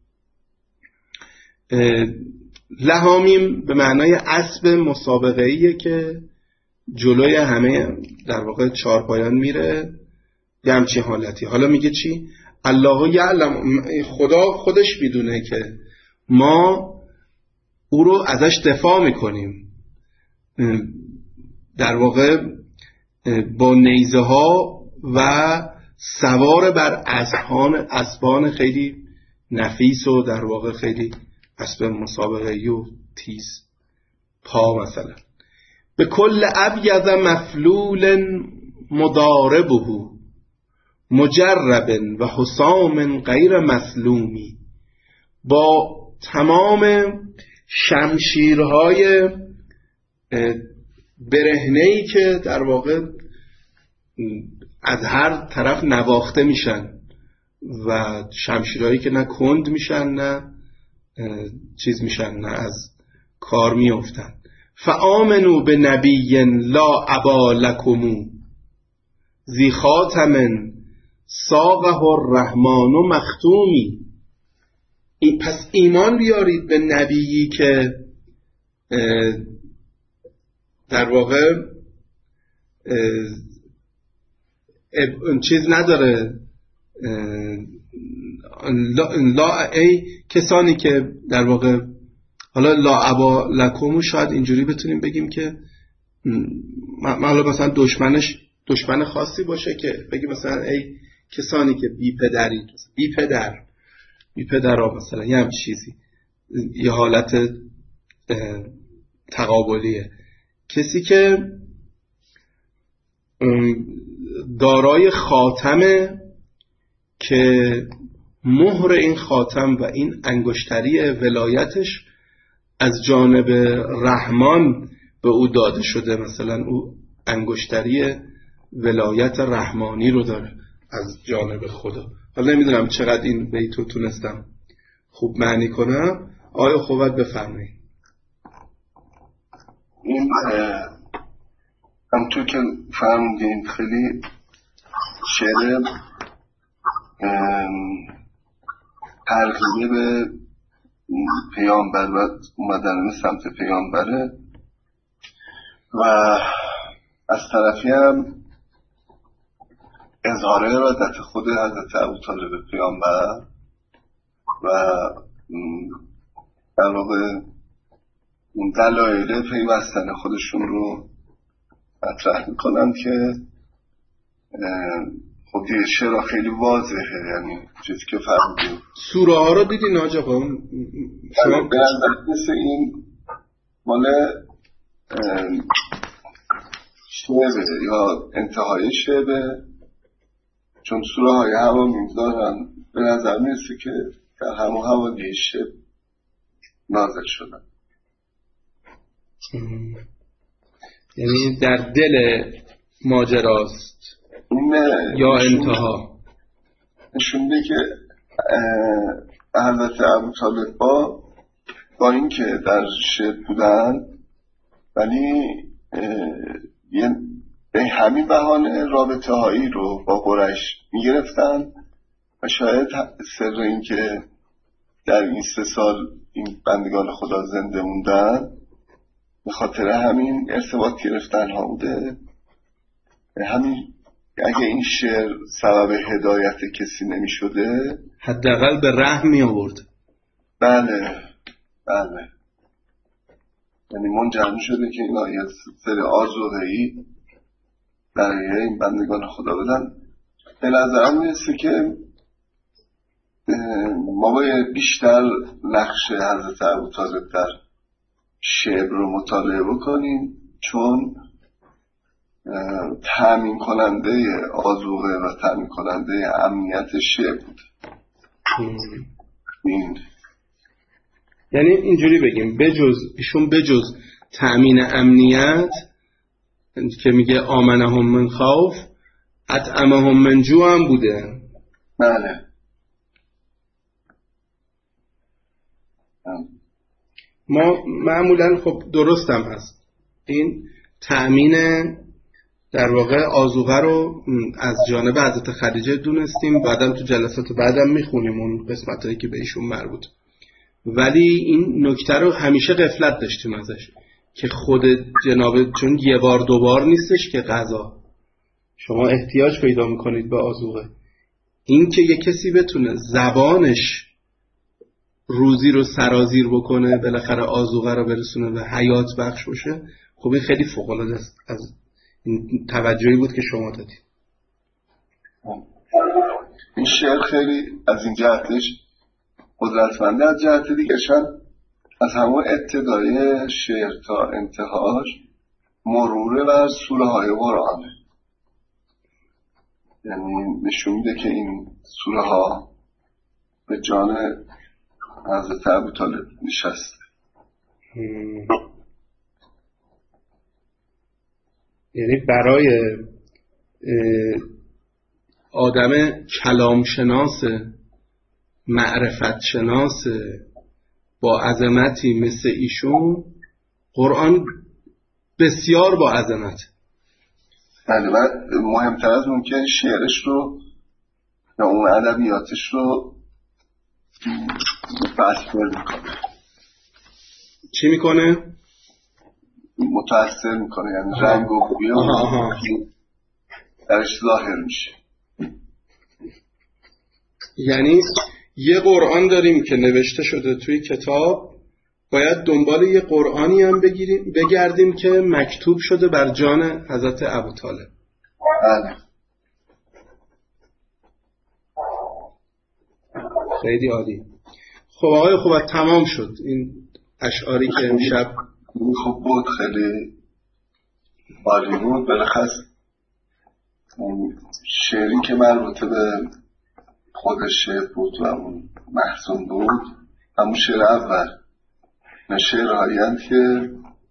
لحامیم به معنای اسب مسابقه‌ایه که جلوی همه در واقع چارپایان میره، یه همچین حالتی. حالا میگه چی؟ الله یعلم، خدا خودش میدونه که ما او رو ازش دفاع میکنیم. در واقع با نیزه ها و سوار بر اسبان اسبان خیلی نفیس و در واقع خیلی اسب مسابقه‌ای و تیز پا مثلا. به کل ابیض مفلول مضاربه مجرب و حسام غیر مسلومی، با تمام شمشیرهای برهنه‌ای که در واقع از هر طرف نواخته میشن و شمشیرهایی که نه کند میشن نه چیز میشن نه از کار میافتن. فآمنوا بنبی لا ابا لکم ذی خاتم ساقه الرحمن مختومی. پس ایمان بیارید به نبیی که در واقع چیز نداره، لا ای کسانی که در واقع حالا لا ابا لکومو شاید اینجوری بتونیم بگیم که حالا مثلا دشمنش دشمن خاصی باشه که بگیم مثلا ای کسانی که بی پدرید، بی پدر بی پدرها مثلا یه هم چیزی، یه حالت تقابلیه. کسی که دارای خاتمه که مهر این خاتم و این انگشتری ولایتش از جانب رحمان به او داده شده، مثلا او انگشتری ولایت رحمانی رو داره از جانب خدا. حالا نمیدونم چقدر این بیتو تونستم خوب معنی کنم. آیا خوبت بفرمایید. این همطور که فهمیدین خیلی شعر ترغیب به پیامبر و اومدن سمت پیامبره و از طرفی هم اظهار ارادت خود حضرت ابوطالب به پیامبر و در واقع اون دلایل پیوستن خودشون رو مطرح میکنن که خب دیگه شعر خیلی واضحه، یعنی چیزی که فهمیدیم. سوره ها رو دیدین آجا خب شما به نظر مثل این مال شعره یا انتهای شعره، چون سوره های هوا میدارن به نظر میرسه که در همون حوالی شعر نازل شدن. یعنی در دل ماجراست یا انتها. نشون میده که حضرت ابوطالب با با این که در شعر بودن ولی به همین بهانه رابطه هایی رو با قریش میگرفتن و شاید سر این که در این سه سال این بندگان خدا زنده موندن به خاطر همین ارتباط گرفتن ها بوده. همین اگه این شعر سبب هدایت کسی نمی شده حداقل به رحم می آورد. بله بله، یعنی منجر می شده که این آیت سر آزادهی برای این بندگان خدا بدن. به نظرم میرسه که ما باید بیشتر نقش حضرت ابوطالب در شعر رو مطالعه بکنیم، چون تامین کننده آذوقه و تامین کننده امنیت شعر بود. این یعنی اینجوری بگیم بجز ایشون بجز تامین امنیت که میگه آمنهم من خوف اطعمهم من جوع هم بوده. بله ما معمولا خب درستم هست این تأمین در واقع آذوقه رو از جانب حضرت خدیجه دونستیم، بعدم تو جلسات بعدم میخونیم اون قسمتایی که به ایشون مربوط، ولی این نکته رو همیشه غفلت داشتیم ازش که خود جناب چون یه بار دو بار نیستش که غذا شما احتیاج پیدا میکنید به آذوقه. این که یه کسی بتونه زبانش روزی رو سرازیر بکنه بالاخره آذوقه رو برسونه و حیات بخش باشه، خب این خیلی فوق العاده است، از این توجهی بود که شما دادید. این شعر خیلی از این جهتش قدرتمنده، از جهت دیگه شاید از همون ابتدای شعر تا انتهاش مروره و سوره های قرآنه، یعنی نشون میده که این سوره ها به جان حضرت ابوطالب نشسته. یعنی برای آدم کلام شناس معرفت شناس با عظمتی مثل ایشون قرآن بسیار با عظمت. بله، و مهمتر از ممکن شعرش رو یا اون ادبیاتش رو متأثر میکنه. چی میکنه؟ متأثر میکنه، یعنی رنگ و بوی درش ظاهر میشه. یعنی یه قرآن داریم که نوشته شده توی کتاب، باید دنبال یه قرآنی هم بگیریم بگردیم که مکتوب شده بر جان حضرت ابوطالب. بله. خیلی عالی. خب آقای خوبت تمام شد این اشعاری که امشب خوب بود، خیلی عالی بود. بالاخص شعری که مربوط به خود شعر بود و اون محزون بود، همون شعر اول، نه شعرهایی هست که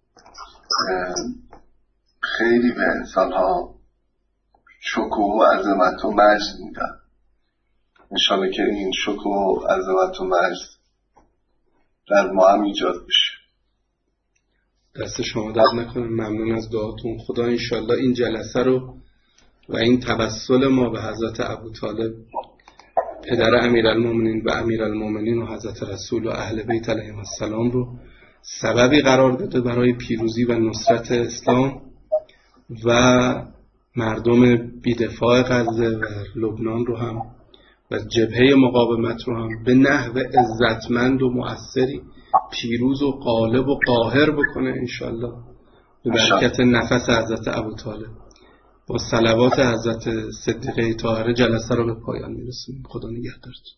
خیلی به انسان ها شکوه و عظمت و مجد میدن. انشاءالله که این شکوه و عظمت و مجد در ما هم ایجاد بشه. دست شما درد نکنه، ممنون از دعاتون. خدا انشاءالله این جلسه رو و این توسل ما به حضرت ابوطالب پدر امیرالمومنین و امیرالمومنین و حضرت رسول و اهل بیت علیهم السلام رو سببی قرار بده برای پیروزی و نصرت اسلام و مردم بیدفاع غزه و لبنان رو هم و جبهه مقاومت رو هم به نحو عزتمند و مؤثری پیروز و غالب و قاهر بکنه انشالله به برکت نفس حضرت ابوطالب. با صلوات حضرت صدیقه طاهره جلسه رو به پایان میرسونیم. خدا نگهدارتون.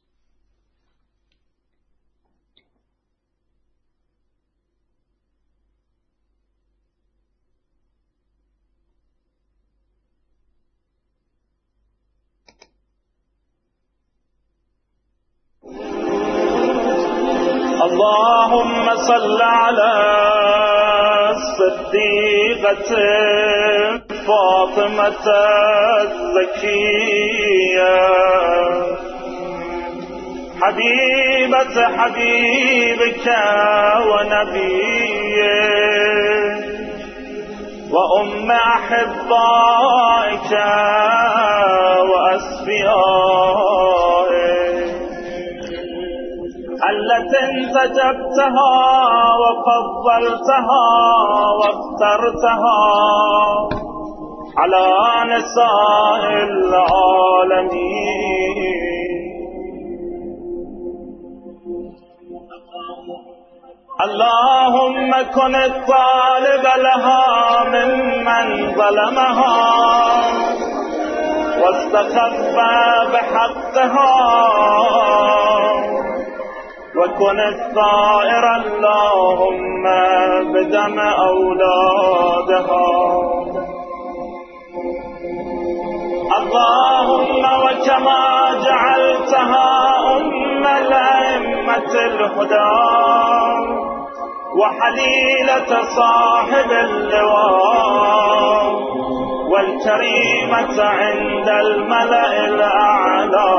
اللهم صل على الصديقة فاطمة الزكية حبيبة حبيبك ونبيك وأم أحبائك وأصفيائك التي انتجبتها وفضلتها واخترتها على نساء العالمين. اللهم كن الطالب لها ممن ظلمها واستخف بحقها وكن الثائر اللهم بدم أولادها. اللهم وكما جعلتها أم الأئمة الهدى وحليلة صاحب اللواء والكريمة عند الملأ الأعلى،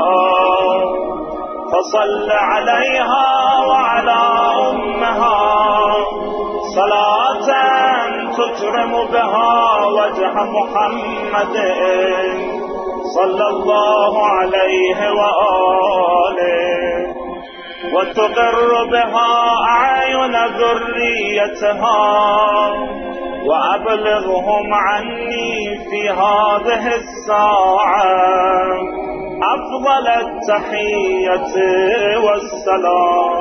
فصل عليها وعلى أمها صلاة تكرم بها وجه محمد صلى الله عليه وآله وتقر بها أعين ذريتها وأبلغهم عني في هذه الساعة أفضل التحية والسلام.